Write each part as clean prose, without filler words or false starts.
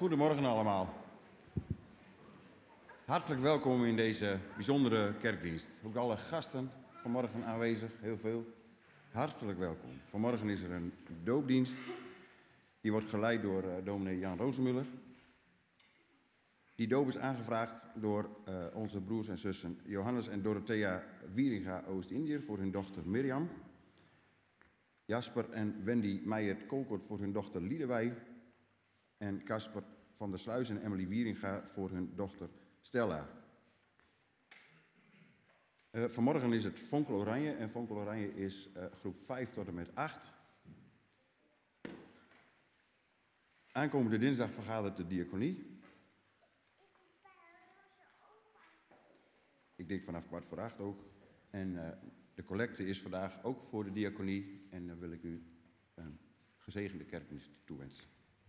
Goedemorgen allemaal. Hartelijk welkom in deze bijzondere kerkdienst. Ook alle gasten vanmorgen aanwezig, heel veel. Hartelijk welkom. Vanmorgen is er een doopdienst. Die wordt geleid door dominee Jan Rozenmuller. Die doop is aangevraagd door onze broers en zussen Johannes en Dorothea Wieringa Oost-Indiër voor hun dochter Mirjam. Jasper en Wendy Meijert-Kolkert voor hun dochter Liedewij. En Casper van der Sluis en Emily Wieringa voor hun dochter Stella. Vanmorgen is het Vonkel Oranje en Vonkel Oranje is groep 5 tot en met 8. Aankomende dinsdag vergadert de diaconie. Ik denk vanaf 7:15 ook. En de collecte is vandaag ook voor de diaconie. En dan wil ik u een gezegende kerkdienst toewensen.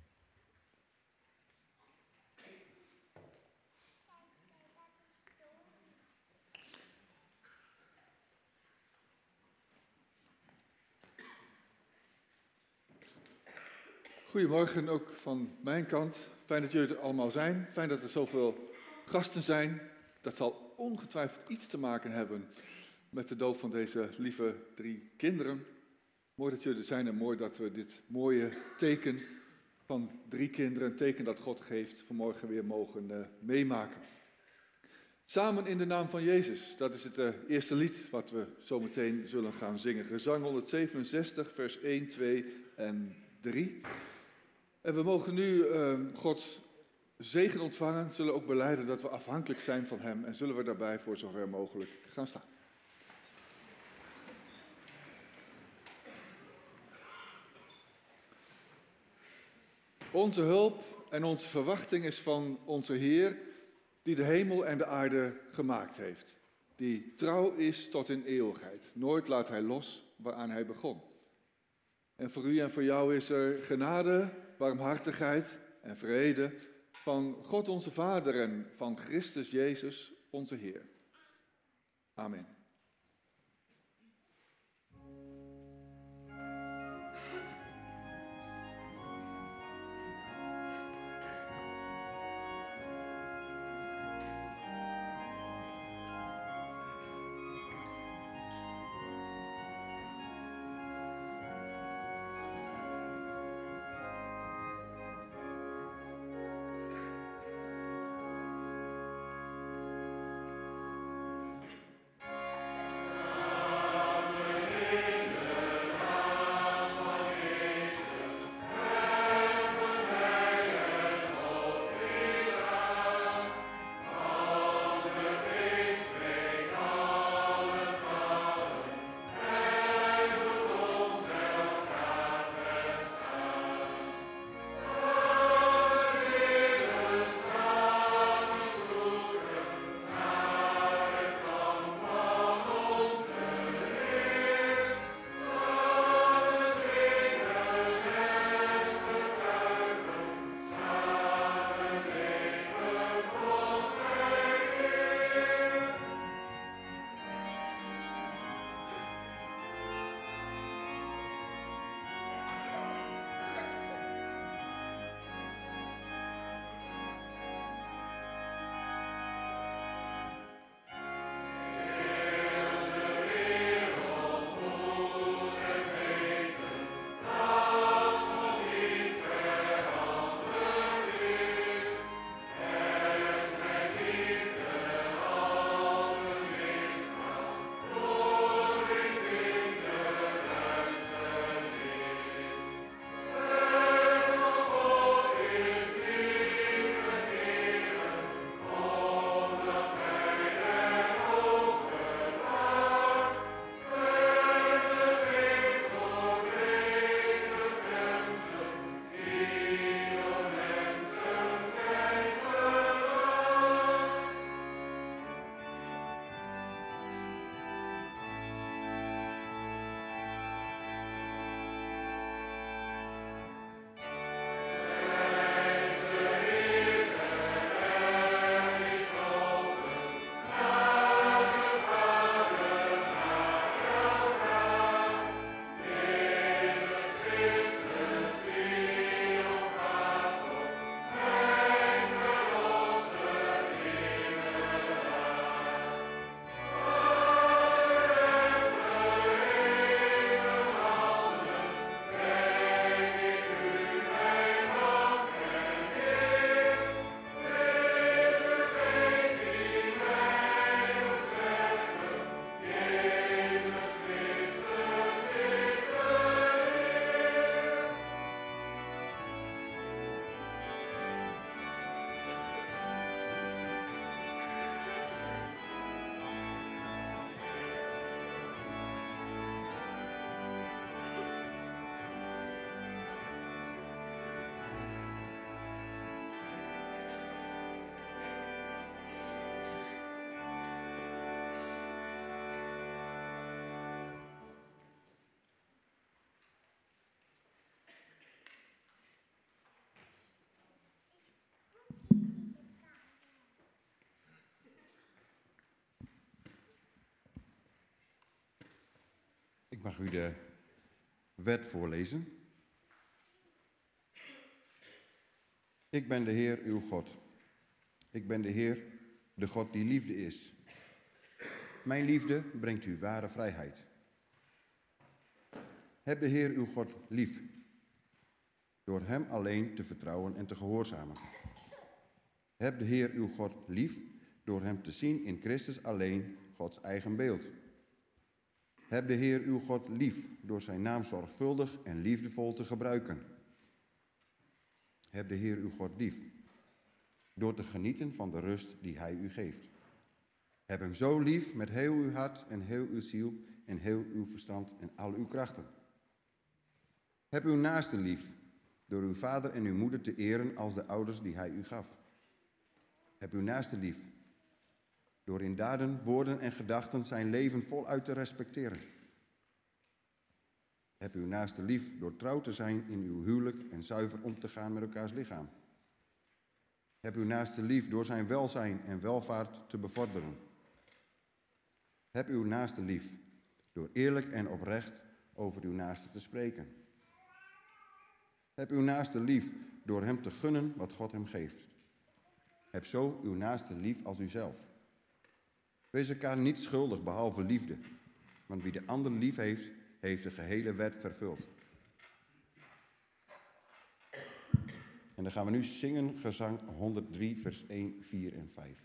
Goedemorgen ook van mijn kant. Fijn dat jullie er allemaal zijn. Fijn dat er zoveel gasten zijn. Dat zal ongetwijfeld iets te maken hebben met de doop van deze lieve 3 kinderen. Mooi dat jullie er zijn en mooi dat we dit mooie teken van 3 kinderen, een teken dat God geeft, vanmorgen weer mogen meemaken. Samen in de naam van Jezus, dat is het eerste lied wat we zo meteen zullen gaan zingen. Gezang 167, vers 1, 2 en 3. En we mogen nu Gods zegen ontvangen, zullen ook belijden dat we afhankelijk zijn van Hem en zullen we daarbij voor zover mogelijk gaan staan. Onze hulp en onze verwachting is van onze Heer, die de hemel en de aarde gemaakt heeft. Die trouw is tot in eeuwigheid. Nooit laat Hij los waaraan Hij begon. En voor u en voor jou is er genade, barmhartigheid en vrede van God onze Vader en van Christus Jezus onze Heer. Amen. mag u de wet voorlezen. Ik ben de Heer, uw God. Ik ben de Heer, de God die liefde is. Mijn liefde brengt u ware vrijheid. Heb de Heer, uw God, lief, door hem alleen te vertrouwen en te gehoorzamen. Heb de Heer, uw God, lief, door hem te zien in Christus alleen, Gods eigen beeld. Heb de Heer, uw God, lief, door zijn naam zorgvuldig en liefdevol te gebruiken. Heb de Heer, uw God, lief, door te genieten van de rust die hij u geeft. Heb hem zo lief met heel uw hart en heel uw ziel en heel uw verstand en al uw krachten. Heb uw naaste lief, door uw vader en uw moeder te eren als de ouders die hij u gaf. Heb uw naaste lief, door in daden, woorden en gedachten zijn leven voluit te respecteren. Heb uw naaste lief door trouw te zijn in uw huwelijk en zuiver om te gaan met elkaars lichaam. Heb uw naaste lief door zijn welzijn en welvaart te bevorderen. Heb uw naaste lief door eerlijk en oprecht over uw naaste te spreken. Heb uw naaste lief door hem te gunnen wat God hem geeft. Heb zo uw naaste lief als uzelf. Wees elkaar niet schuldig behalve liefde, want wie de ander lief heeft, heeft de gehele wet vervuld. En dan gaan we nu zingen gezang 103, vers 1, 4 en 5.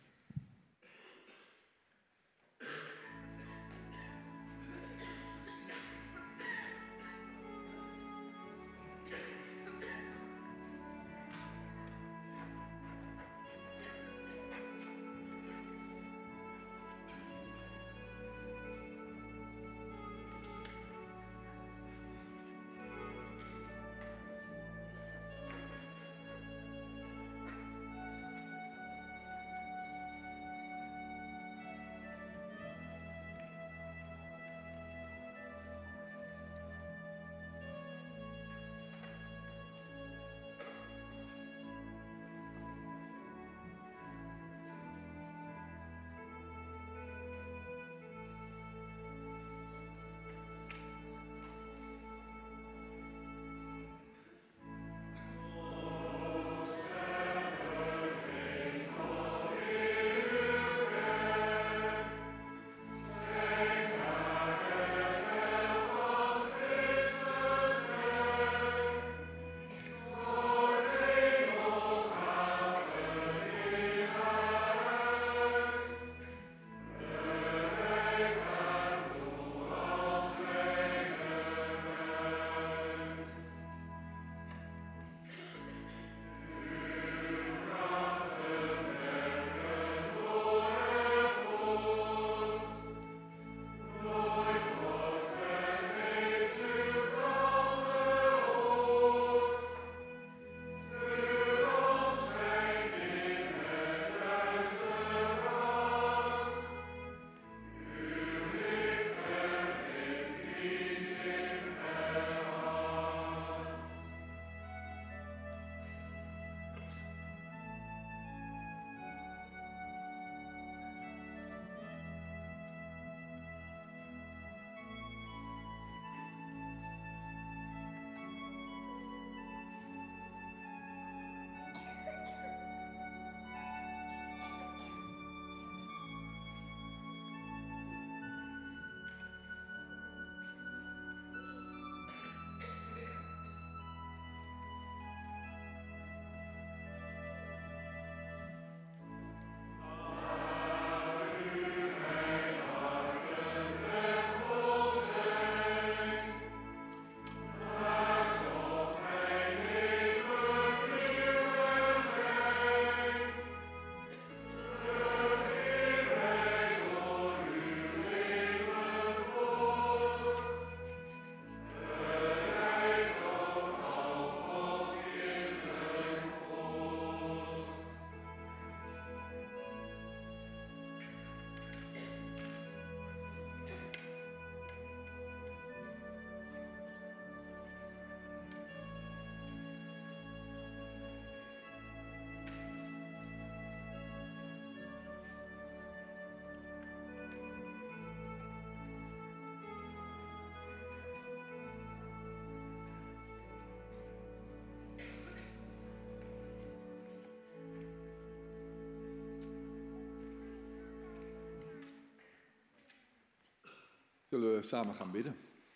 Zullen we samen gaan bidden?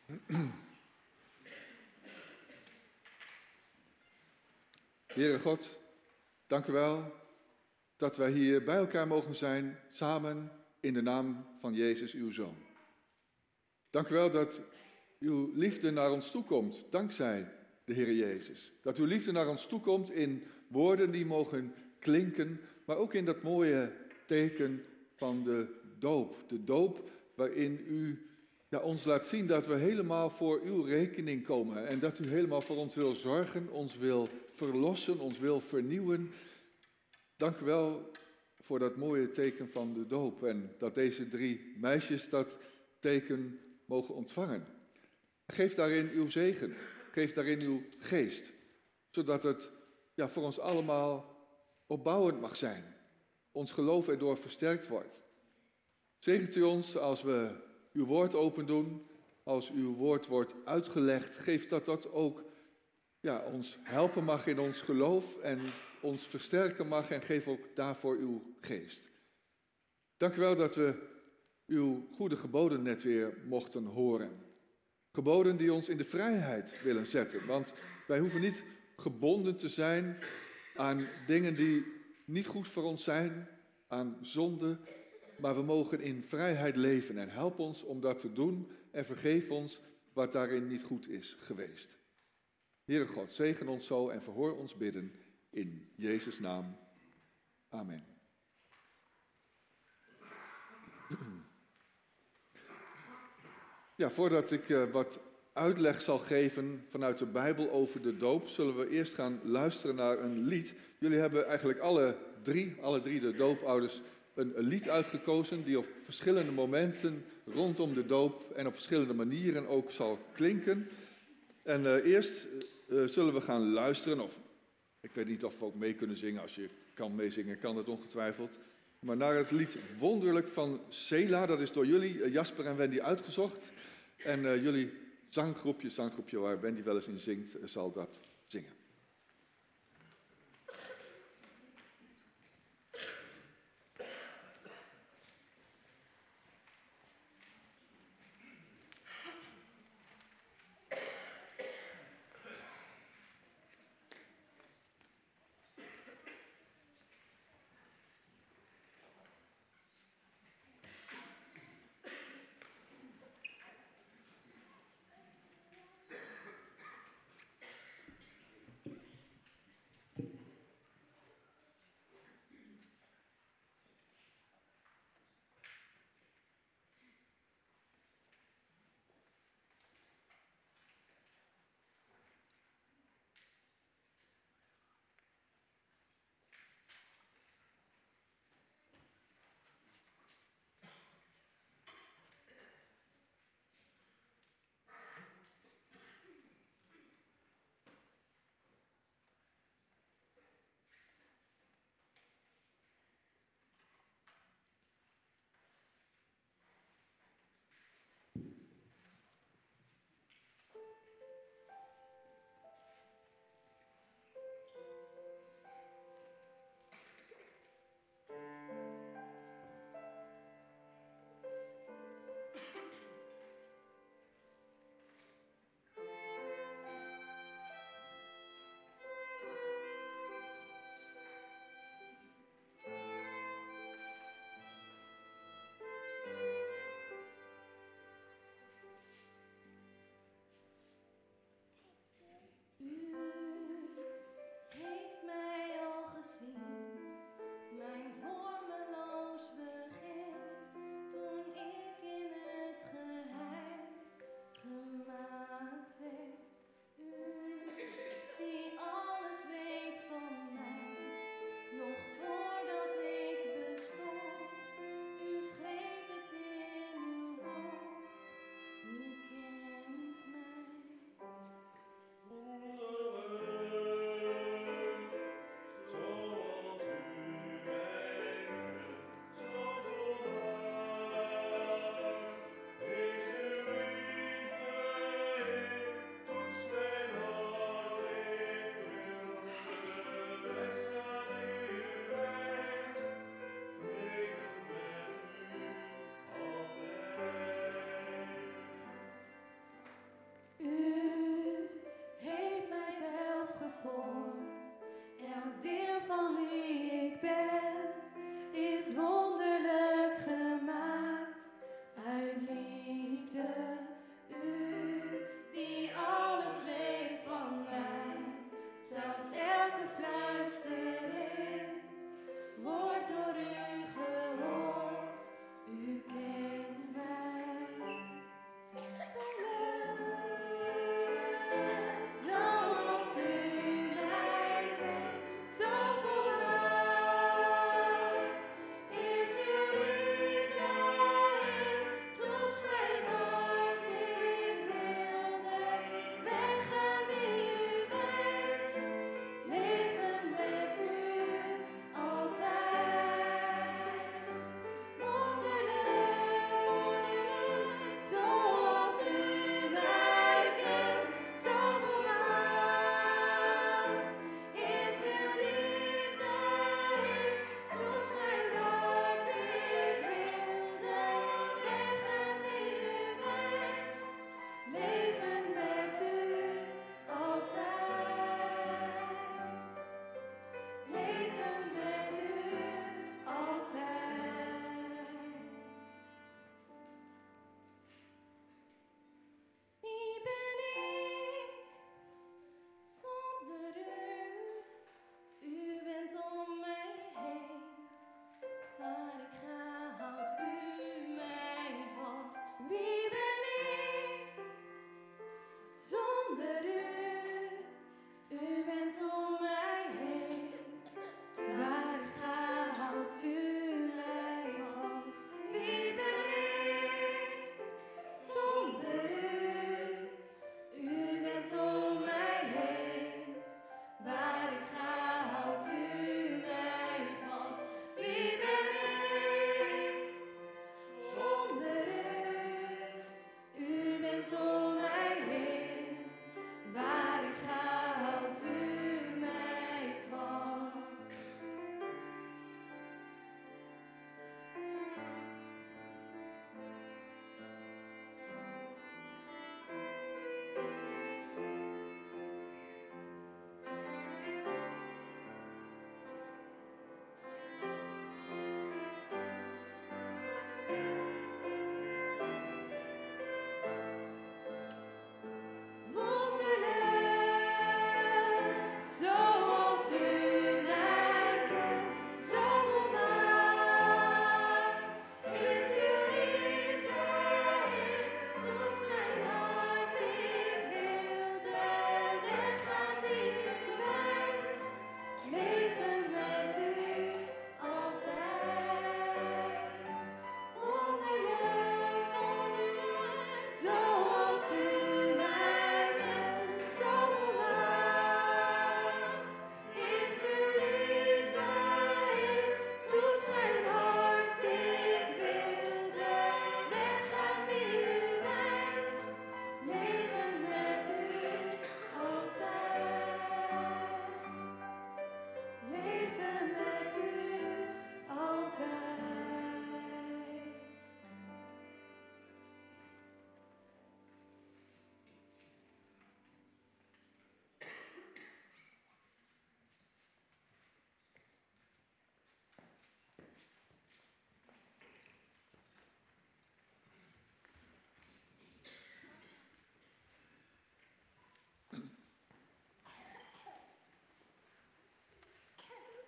Heere God, dank u wel dat wij hier bij elkaar mogen zijn, samen in de naam van Jezus, uw Zoon. Dank u wel dat uw liefde naar ons toekomt, dankzij de Heer Jezus. Dat uw liefde naar ons toekomt in woorden die mogen klinken, maar ook in dat mooie teken van de doop. De doop waarin u ons laat zien dat we helemaal voor uw rekening komen. En dat u helemaal voor ons wil zorgen, ons wil verlossen, ons wil vernieuwen. Dank u wel voor dat mooie teken van de doop. En dat deze 3 meisjes dat teken mogen ontvangen. Geef daarin uw zegen. Geef daarin uw geest. Zodat het voor ons allemaal opbouwend mag zijn. Ons geloof erdoor versterkt wordt. Zegent u ons als we uw woord open doen, als uw woord wordt uitgelegd. Geef dat ook ons helpen mag in ons geloof en ons versterken mag en geef ook daarvoor uw geest. Dank u wel dat we uw goede geboden net weer mochten horen. Geboden die ons in de vrijheid willen zetten, want wij hoeven niet gebonden te zijn aan dingen die niet goed voor ons zijn, aan zonde, maar we mogen in vrijheid leven en help ons om dat te doen en vergeef ons wat daarin niet goed is geweest. Heere God, zegen ons zo en verhoor ons bidden in Jezus' naam. Amen. Voordat ik wat uitleg zal geven vanuit de Bijbel over de doop, zullen we eerst gaan luisteren naar een lied. Jullie hebben eigenlijk alle drie de doopouders een lied uitgekozen die op verschillende momenten rondom de doop en op verschillende manieren ook zal klinken. En eerst zullen we gaan luisteren, of ik weet niet of we ook mee kunnen zingen. Als je kan meezingen, kan dat ongetwijfeld. Maar naar het lied Wonderlijk van Sela, dat is door jullie, Jasper en Wendy, uitgezocht. En jullie zanggroepje waar Wendy wel eens in zingt, zal dat zingen.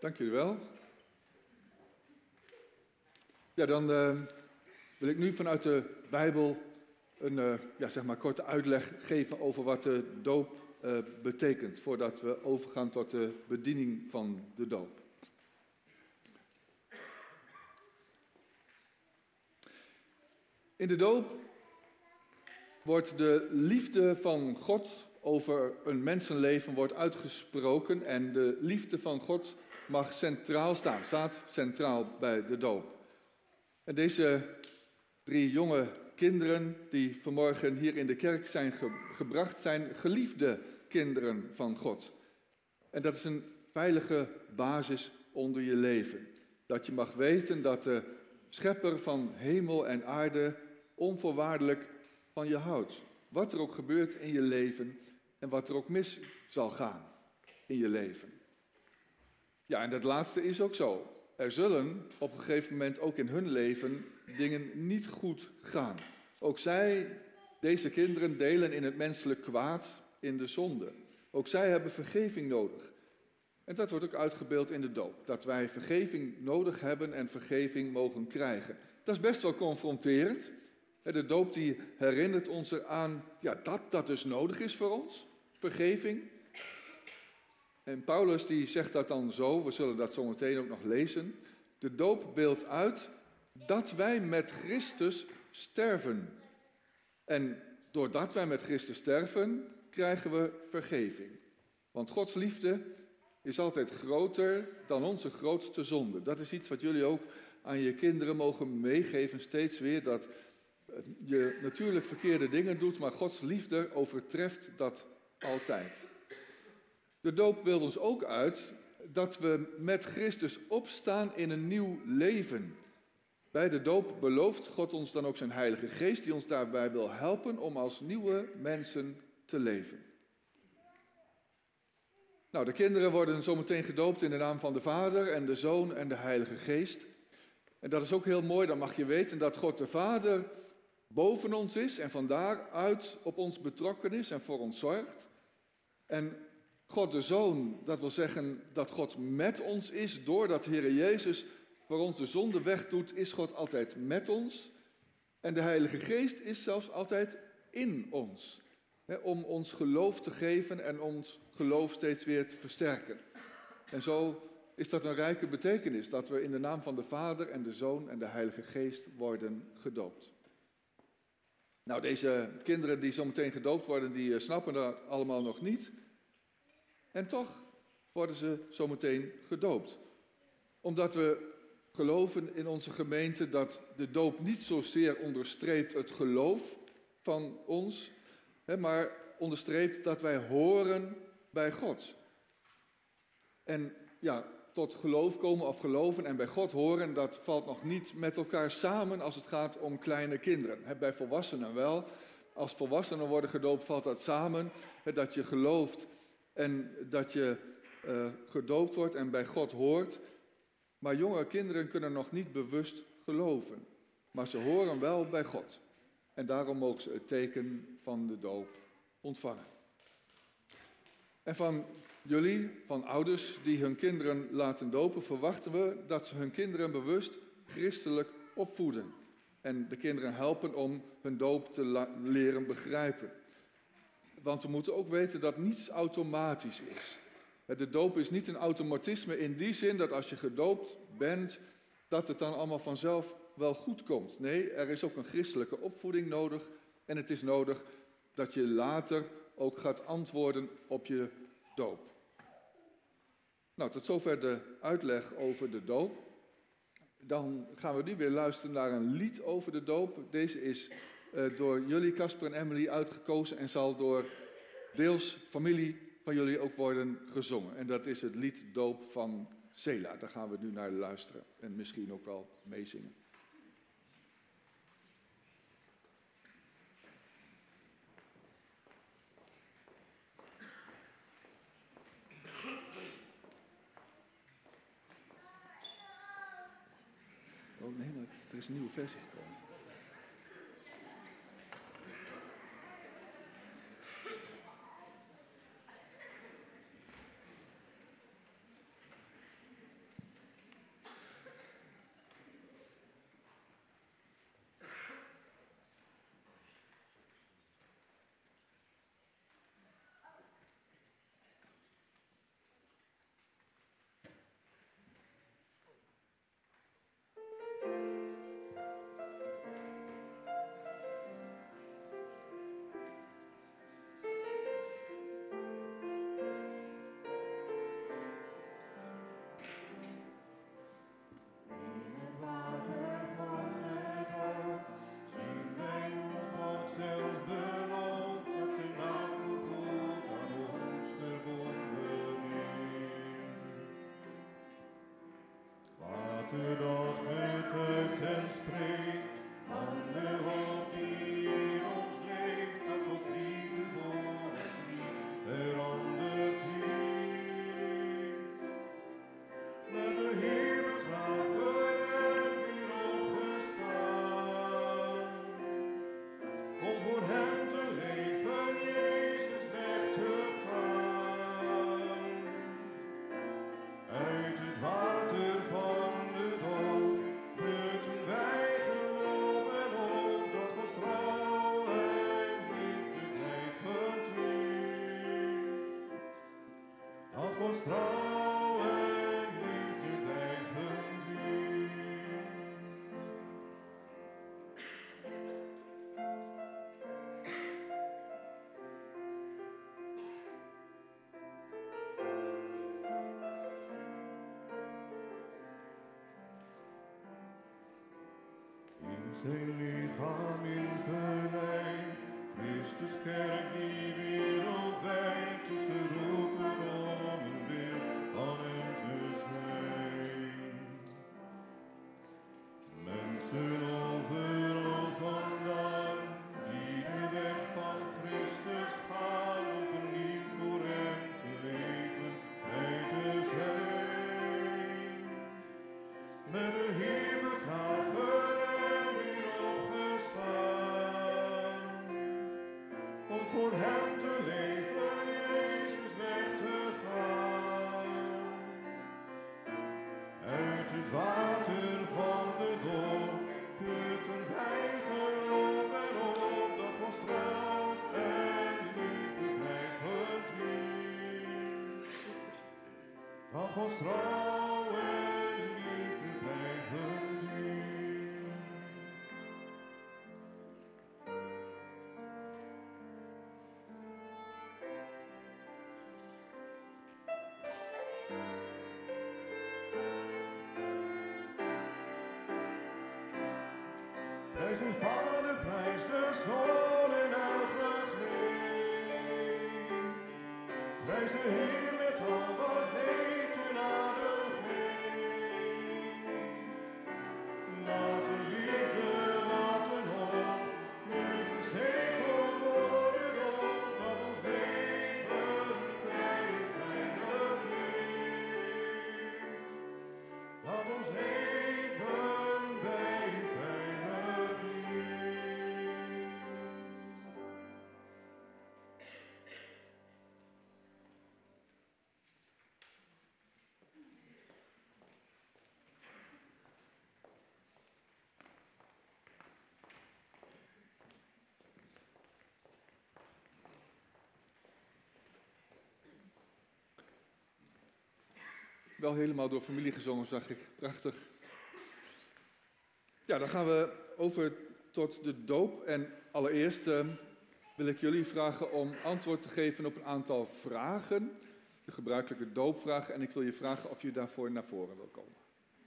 Dank jullie wel. Ja, dan wil ik nu vanuit de Bijbel een korte uitleg geven over wat de doop betekent, voordat we overgaan tot de bediening van de doop. In de doop wordt de liefde van God over een mensenleven wordt uitgesproken en de liefde van God mag centraal staan, staat centraal bij de doop. En deze 3 jonge kinderen die vanmorgen hier in de kerk zijn gebracht, zijn geliefde kinderen van God. En dat is een veilige basis onder je leven. Dat je mag weten dat de schepper van hemel en aarde onvoorwaardelijk van je houdt. Wat er ook gebeurt in je leven en wat er ook mis zal gaan in je leven. Ja, en dat laatste is ook zo. Er zullen op een gegeven moment ook in hun leven dingen niet goed gaan. Ook zij, deze kinderen, delen in het menselijk kwaad, in de zonde. Ook zij hebben vergeving nodig. En dat wordt ook uitgebeeld in de doop. Dat wij vergeving nodig hebben en vergeving mogen krijgen. Dat is best wel confronterend. De doop die herinnert ons eraan dat dus nodig is voor ons. Vergeving. En Paulus die zegt dat dan zo, we zullen dat zo meteen ook nog lezen. De doop beeldt uit dat wij met Christus sterven. En doordat wij met Christus sterven, krijgen we vergeving. Want Gods liefde is altijd groter dan onze grootste zonde. Dat is iets wat jullie ook aan je kinderen mogen meegeven, steeds weer. Dat je natuurlijk verkeerde dingen doet, maar Gods liefde overtreft dat altijd. De doop beeldt ons ook uit dat we met Christus opstaan in een nieuw leven. Bij de doop belooft God ons dan ook zijn Heilige Geest die ons daarbij wil helpen om als nieuwe mensen te leven. Nou, de kinderen worden zometeen gedoopt in de naam van de Vader en de Zoon en de Heilige Geest. En dat is ook heel mooi, dan mag je weten dat God de Vader boven ons is en van daaruit op ons betrokken is en voor ons zorgt. En God de Zoon, dat wil zeggen dat God met ons is, doordat Heere Jezus voor ons de zonde wegdoet, is God altijd met ons. En de Heilige Geest is zelfs altijd in ons, om ons geloof te geven en ons geloof steeds weer te versterken. En zo is dat een rijke betekenis, dat we in de naam van de Vader en de Zoon en de Heilige Geest worden gedoopt. Nou, deze kinderen die zo meteen gedoopt worden, die snappen dat allemaal nog niet. En toch worden ze zometeen gedoopt. Omdat we geloven in onze gemeente dat de doop niet zozeer onderstreept het geloof van ons, maar onderstreept dat wij horen bij God. En tot geloof komen of geloven en bij God horen, dat valt nog niet met elkaar samen als het gaat om kleine kinderen. Bij volwassenen wel. Als volwassenen worden gedoopt, valt dat samen. Dat je gelooft en dat je gedoopt wordt en bij God hoort. Maar jonge kinderen kunnen nog niet bewust geloven. Maar ze horen wel bij God. En daarom mogen ze het teken van de doop ontvangen. En van jullie, van ouders die hun kinderen laten dopen, verwachten we dat ze hun kinderen bewust christelijk opvoeden. En de kinderen helpen om hun doop te leren begrijpen. Want we moeten ook weten dat niets automatisch is. De doop is niet een automatisme in die zin dat als je gedoopt bent, dat het dan allemaal vanzelf wel goed komt. Nee, er is ook een christelijke opvoeding nodig. En het is nodig dat je later ook gaat antwoorden op je doop. Nou, tot zover de uitleg over de doop. Dan gaan we nu weer luisteren naar een lied over de doop. Deze is door jullie, Casper en Emily, uitgekozen en zal door deels familie van jullie ook worden gezongen. En dat is het lied Doop van Sela. Daar gaan we nu naar luisteren en misschien ook wel meezingen. Oh nee, maar er is een nieuwe versie gekomen. Deze dag getuigt en spreekt van de hoop die in ons leeft, dat Gods liefde voor ons niet veranderd is. Met de Heer begraven en weer opgestaan, om voor hem te leven, Jezus weg te gaan. Uit het water van de dood putten wij geloof en hoop dat Gods trouw en liefde blijvend is. Dat Gods trouw en liefde blijvend is. In zijn lichaam ingelijfd, Christus kerk die wereldwijd is geroepen om een beeld van hem te zijn. Mensen overal vandaan, die de weg van Christus gaan, om vernieuwd voor hem te leven, vrij te zijn. Met de Heer begraven en weer opgestaan, om voor hem te leven, Jezus weg te gaan. Uit het water van de dood putten wij geloof en hoop dat Gods trouw en liefde blijvend is. Dat Gods trouw en liefde blijvend is. Prijs de Vader, prijs de Zoon en Heilige Geest. Prijs de Heer met al wat leeft en adem geeft. Laat de liefde, laat de hoop, nu verzegeld door de dood, dat ons leven blijft eindig is. Dat ons leven blijft eindig is. Wel helemaal door familie gezongen, zag ik. Prachtig. Ja, dan gaan we over tot de doop. En allereerst wil ik jullie vragen om antwoord te geven op een aantal vragen. De gebruikelijke doopvragen. En ik wil je vragen of je daarvoor naar voren wil komen.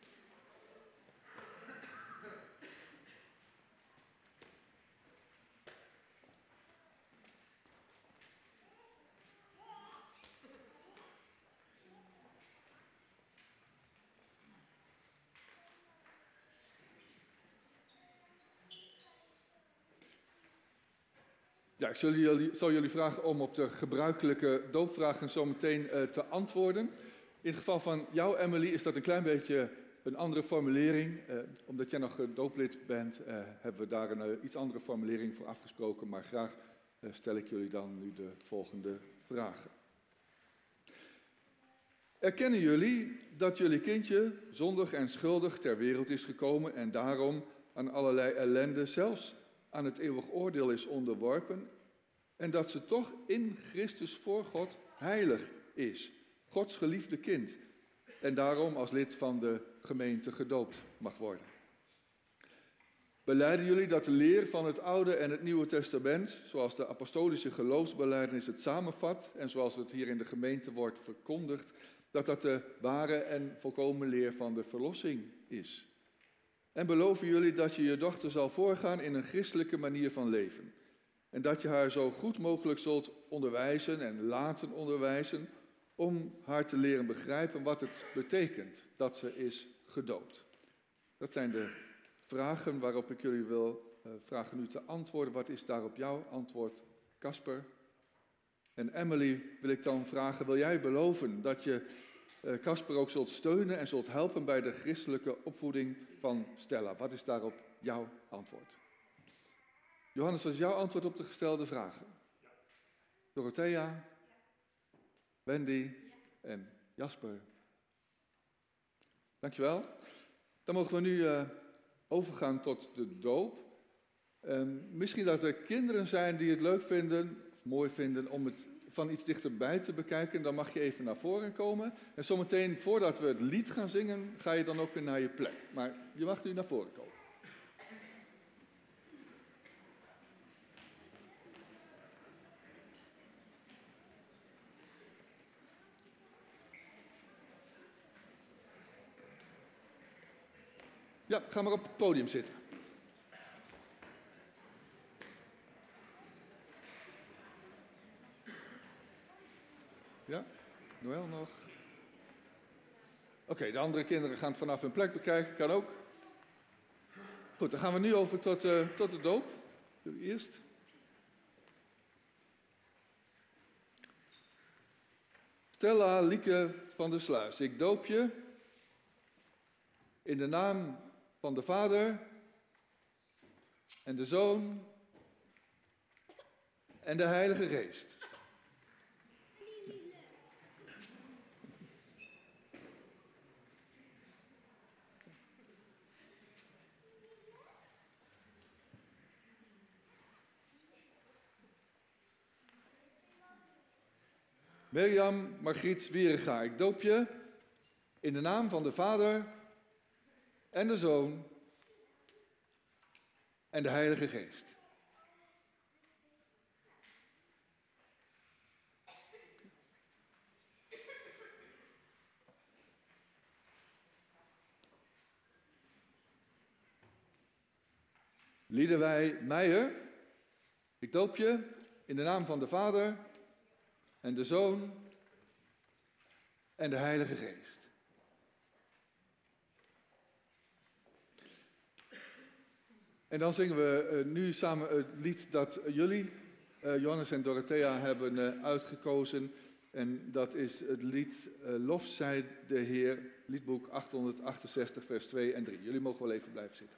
Ja, ik zal jullie vragen om op de gebruikelijke doopvragen zo meteen te antwoorden. In het geval van jou, Emily, is dat een klein beetje een andere formulering. Omdat jij nog dooplid bent, hebben we daar een iets andere formulering voor afgesproken. Maar graag stel ik jullie dan nu de volgende vragen. Erkennen jullie dat jullie kindje zondig en schuldig ter wereld is gekomen en daarom aan allerlei ellende, zelfs aan het eeuwig oordeel is onderworpen en dat ze toch in Christus voor God heilig is, Gods geliefde kind, en daarom als lid van de gemeente gedoopt mag worden? Belijden jullie dat de leer van het Oude en het Nieuwe Testament, zoals de apostolische geloofsbelijdenis het samenvat en zoals het hier in de gemeente wordt verkondigd, dat dat de ware en volkomen leer van de verlossing is? En beloven jullie dat je je dochter zal voorgaan in een christelijke manier van leven? En dat je haar zo goed mogelijk zult onderwijzen en laten onderwijzen om haar te leren begrijpen wat het betekent dat ze is gedoopt? Dat zijn de vragen waarop ik jullie wil vragen u te antwoorden. Wat is daarop jouw antwoord, Casper? En Emily wil ik dan vragen, wil jij beloven dat je Casper ook zult steunen en zult helpen bij de christelijke opvoeding van Stella? Wat is daarop jouw antwoord? Johannes, wat is jouw antwoord op de gestelde vragen? Dorothea, Wendy en Jasper. Dankjewel. Dan mogen we nu overgaan tot de doop. Misschien dat er kinderen zijn die het leuk vinden, of mooi vinden, om het van iets dichterbij te bekijken. Dan mag je even naar voren komen. En zometeen, voordat we het lied gaan zingen, ga je dan ook weer naar je plek. Maar je mag nu naar voren komen. Ja, ga maar op het podium zitten. Ja, Noël nog. Oké, de andere kinderen gaan het vanaf hun plek bekijken, kan ook. Goed, dan gaan we nu over tot de doop. Eerst. Stella Lieke van der Sluis, ik doop je in de naam van de Vader en de Zoon en de Heilige Geest. Mirjam Margriet Wierenga, ik doop je in de naam van de Vader en de Zoon en de Heilige Geest. Liedewij Meijer, ik doop je in de naam van de Vader en de Zoon en de Heilige Geest. En dan zingen we nu samen het lied dat jullie, Johannes en Dorothea, hebben uitgekozen. En dat is het lied Lof zij de Heer, liedboek 868, vers 2 en 3. Jullie mogen wel even blijven zitten.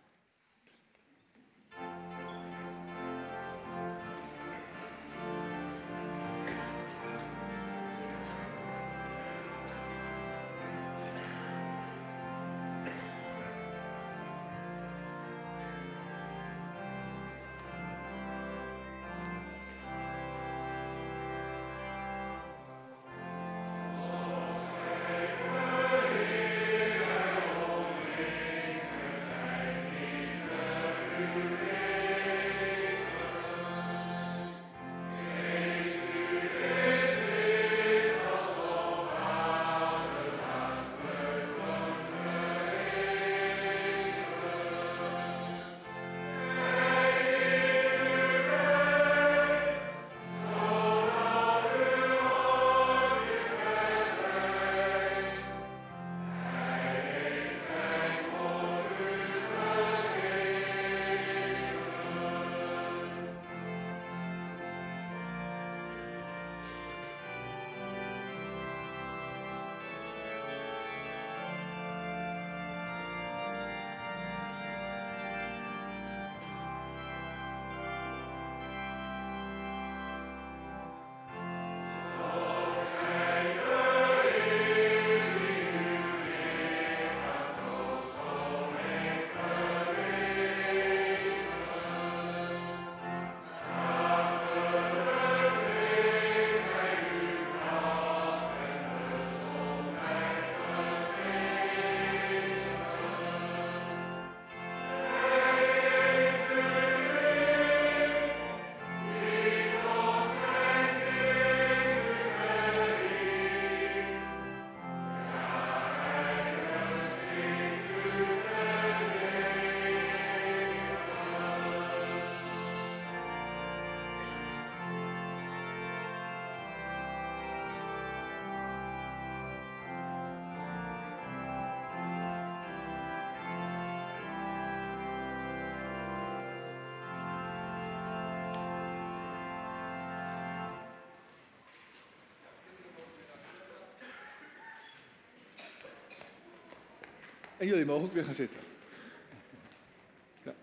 En jullie mogen ook weer gaan zitten. Ja.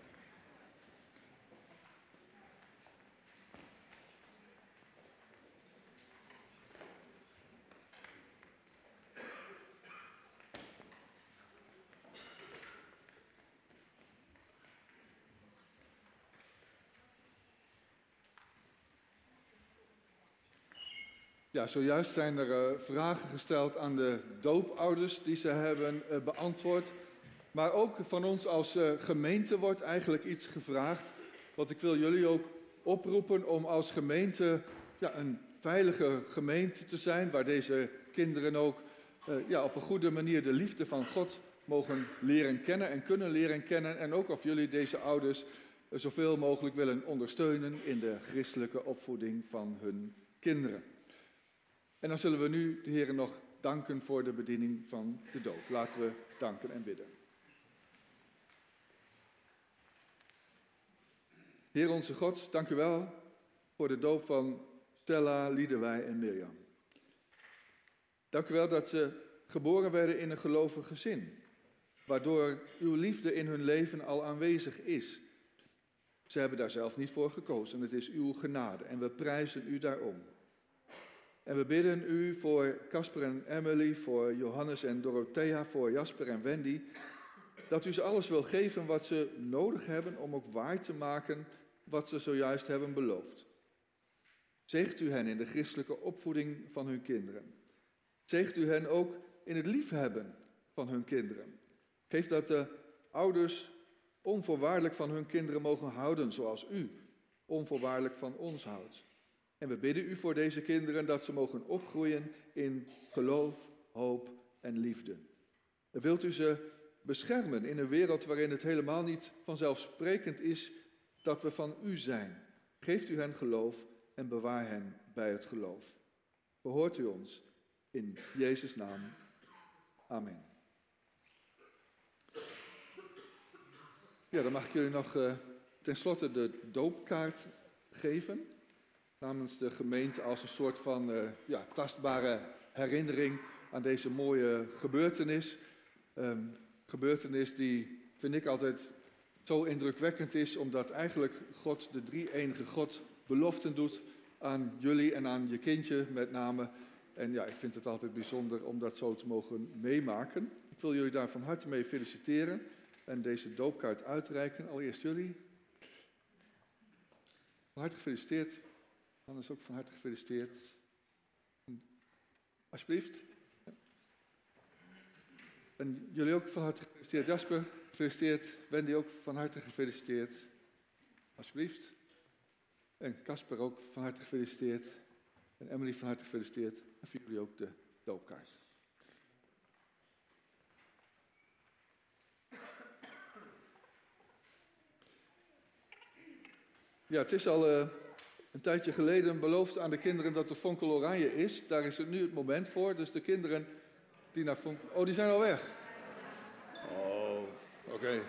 Ja, zojuist zijn er vragen gesteld aan de doopouders die ze hebben beantwoord. Maar ook van ons als gemeente wordt eigenlijk iets gevraagd. Want ik wil jullie ook oproepen om als gemeente een veilige gemeente te zijn. Waar deze kinderen ook op een goede manier de liefde van God mogen leren kennen en kunnen leren kennen. En ook of jullie deze ouders zoveel mogelijk willen ondersteunen in de christelijke opvoeding van hun kinderen. En dan zullen we nu de Heer nog danken voor de bediening van de doop. Laten we danken en bidden. Heer onze God, dank u wel voor de doop van Stella, Liedewij en Mirjam. Dank u wel dat ze geboren werden in een gelovig gezin, waardoor uw liefde in hun leven al aanwezig is. Ze hebben daar zelf niet voor gekozen, het is uw genade en we prijzen u daarom. En we bidden u voor Casper en Emily, voor Johannes en Dorothea, voor Jasper en Wendy, dat u ze alles wil geven wat ze nodig hebben om ook waar te maken wat ze zojuist hebben beloofd. Zegent u hen in de christelijke opvoeding van hun kinderen. Zegent u hen ook in het liefhebben van hun kinderen. Geef dat de ouders onvoorwaardelijk van hun kinderen mogen houden, zoals u onvoorwaardelijk van ons houdt. En we bidden u voor deze kinderen dat ze mogen opgroeien in geloof, hoop en liefde. En wilt u ze beschermen in een wereld waarin het helemaal niet vanzelfsprekend is dat we van u zijn. Geeft u hen geloof en bewaar hen bij het geloof. Verhoort u ons in Jezus' naam. Amen. Ja, dan mag ik jullie nog tenslotte de doopkaart geven. Namens de gemeente als een soort van tastbare herinnering aan deze mooie gebeurtenis. Gebeurtenis die, vind ik altijd, zo indrukwekkend is, omdat eigenlijk God, de drie-enige God, beloften doet aan jullie en aan je kindje met name. En ja, ik vind het altijd bijzonder om dat zo te mogen meemaken. Ik wil jullie daar van harte mee feliciteren en deze doopkaart uitreiken. Allereerst jullie. Van harte gefeliciteerd. Anders ook van harte gefeliciteerd. Alsjeblieft. En jullie ook van harte gefeliciteerd. Jasper, gefeliciteerd. Wendy ook van harte gefeliciteerd. Alsjeblieft. En Casper ook van harte gefeliciteerd. En Emily van harte gefeliciteerd. En voor jullie ook de doopkaart. Ja, het is al een tijdje geleden beloofd aan de kinderen dat er Fonkel Oranje is. Daar is het nu het moment voor. Dus de kinderen die naar Fonkel... Oh, die zijn al weg. Oh, oké.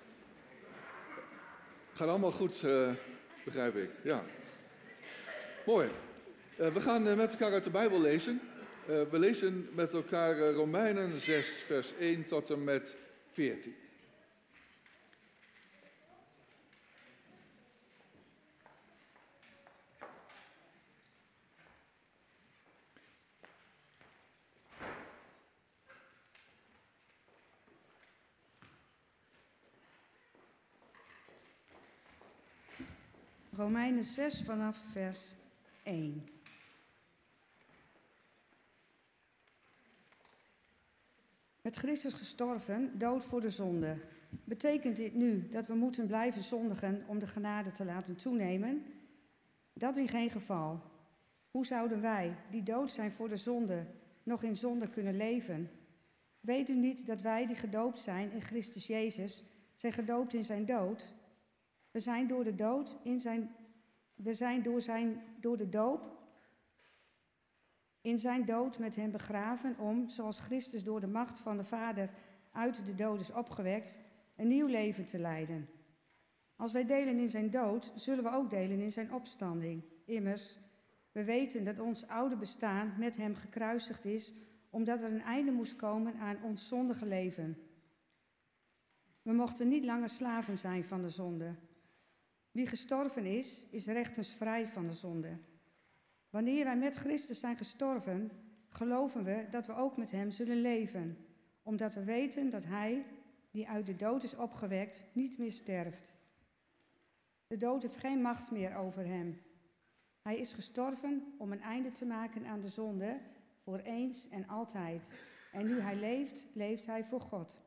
Gaat allemaal goed, begrijp ik. Ja. Mooi. We gaan met elkaar uit de Bijbel lezen. We lezen met elkaar Romeinen 6, vers 1 tot en met 14. Romeinen 6 vanaf vers 1. Met Christus gestorven, dood voor de zonde. Betekent dit nu dat we moeten blijven zondigen om de genade te laten toenemen? Dat in geen geval. Hoe zouden wij, die dood zijn voor de zonde, nog in zonde kunnen leven? Weet u niet dat wij die gedoopt zijn in Christus Jezus, zijn gedoopt in zijn dood? We zijn door de doop in zijn dood met hem begraven om, zoals Christus door de macht van de Vader uit de dood is opgewekt, een nieuw leven te leiden. Als wij delen in zijn dood, zullen we ook delen in zijn opstanding. Immers, we weten dat ons oude bestaan met hem gekruisigd is, omdat er een einde moest komen aan ons zondige leven. We mochten niet langer slaven zijn van de zonde. Wie gestorven is, is rechtens vrij van de zonde. Wanneer wij met Christus zijn gestorven, geloven we dat we ook met hem zullen leven, omdat we weten dat hij, die uit de dood is opgewekt, niet meer sterft. De dood heeft geen macht meer over hem. Hij is gestorven om een einde te maken aan de zonde, voor eens en altijd. En nu hij leeft, leeft hij voor God.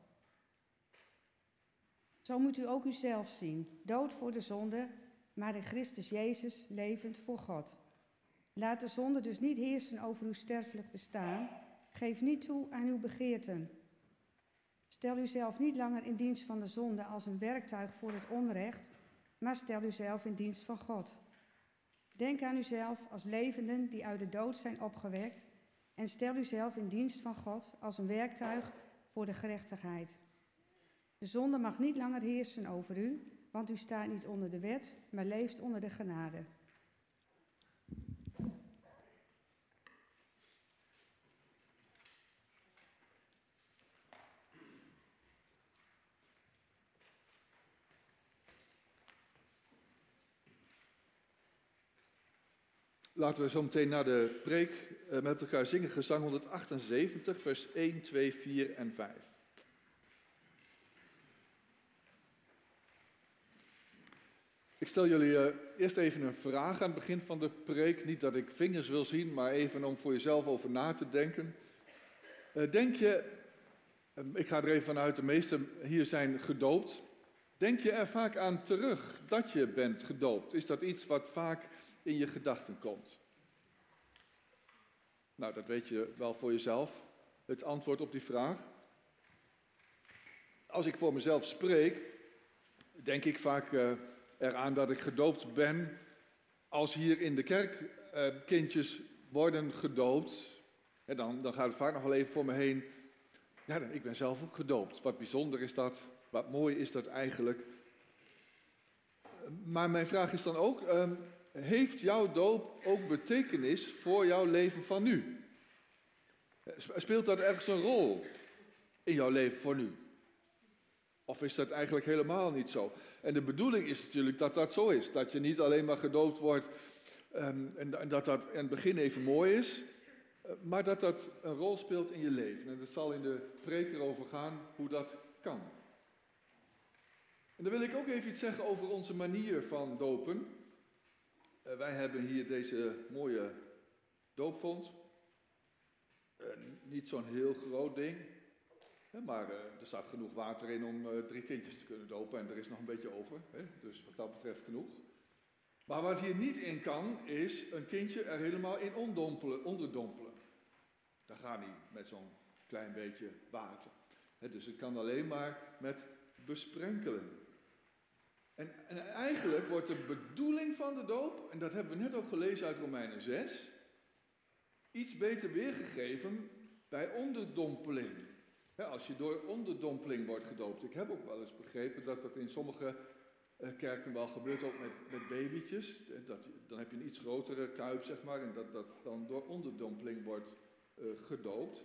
Zo moet u ook uzelf zien, dood voor de zonde, maar in Christus Jezus levend voor God. Laat de zonde dus niet heersen over uw sterfelijk bestaan. Geef niet toe aan uw begeerten. Stel uzelf niet langer in dienst van de zonde als een werktuig voor het onrecht, maar stel uzelf in dienst van God. Denk aan uzelf als levenden die uit de dood zijn opgewekt en stel uzelf in dienst van God als een werktuig voor de gerechtigheid. De zonde mag niet langer heersen over u, want u staat niet onder de wet, maar leeft onder de genade. Laten we zo meteen naar de preek met elkaar zingen, gezang 178, vers 1, 2, 4 en 5. Ik stel jullie eerst even een vraag aan het begin van de preek. Niet dat ik vingers wil zien, maar even om voor jezelf over na te denken. Denk je, ik ga er even vanuit, de meesten hier zijn gedoopt. Denk je er vaak aan terug dat je bent gedoopt? Is dat iets wat vaak in je gedachten komt? Nou, dat weet je wel voor jezelf, het antwoord op die vraag. Als ik voor mezelf spreek, denk ik vaak eraan dat ik gedoopt ben. Als hier in de kerk kindjes worden gedoopt, dan gaat het vaak nog wel even voor me heen. Ja, ik ben zelf ook gedoopt. Wat bijzonder is dat, wat mooi is dat eigenlijk. Maar mijn vraag is dan ook, heeft jouw doop ook betekenis voor jouw leven van nu? Speelt dat ergens een rol in jouw leven voor nu? Of is dat eigenlijk helemaal niet zo? En de bedoeling is natuurlijk dat dat zo is. Dat je niet alleen maar gedoopt wordt en dat dat in het begin even mooi is, maar dat dat een rol speelt in je leven. En dat zal in de preek erover gaan hoe dat kan. En dan wil ik ook even iets zeggen over onze manier van dopen. Wij hebben hier deze mooie doopvont. Niet zo'n heel groot ding. Maar er staat genoeg water in om 3 kindjes te kunnen dopen. En er is nog een beetje over. Dus wat dat betreft genoeg. Maar wat hier niet in kan, is een kindje er helemaal in onderdompelen. Dat gaat niet met zo'n klein beetje water. Dus het kan alleen maar met besprenkelen. En eigenlijk wordt de bedoeling van de doop, en dat hebben we net ook gelezen uit Romeinen 6, iets beter weergegeven bij onderdompeling. Als je door onderdompeling wordt gedoopt. Ik heb ook wel eens begrepen dat dat in sommige kerken wel gebeurt, ook met babytjes. Dan heb je een iets grotere kuip, zeg maar, en dat dan door onderdompeling wordt gedoopt.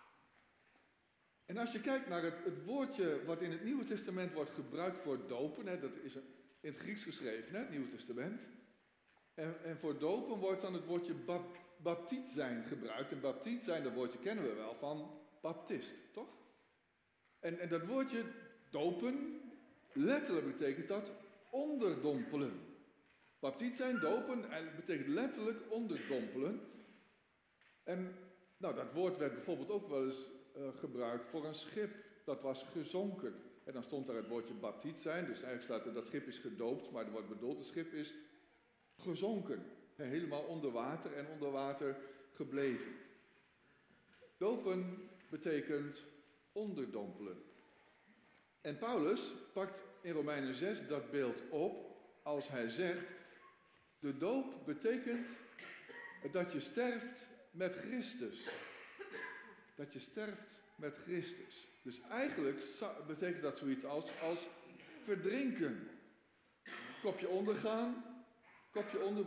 En als je kijkt naar het woordje wat in het Nieuwe Testament wordt gebruikt voor dopen, dat is in het Grieks geschreven, het Nieuwe Testament. En voor dopen wordt dan het woordje baptizijn gebruikt. En baptizijn, dat woordje kennen we wel van baptist, toch? En dat woordje dopen, letterlijk betekent dat onderdompelen. Baptizijn, dopen, en betekent letterlijk onderdompelen. En nou, dat woord werd bijvoorbeeld ook wel eens gebruikt voor een schip dat was gezonken. En dan stond daar het woordje baptizijn, dus eigenlijk staat er dat schip is gedoopt, maar er wordt bedoeld, het schip is gezonken. Helemaal onder water en onder water gebleven. Dopen betekent onderdompelen. En Paulus pakt in Romeinen 6 dat beeld op als hij zegt, de doop betekent dat je sterft met Christus. Dat je sterft met Christus. Dus eigenlijk betekent dat zoiets als verdrinken. Kopje ondergaan, kopje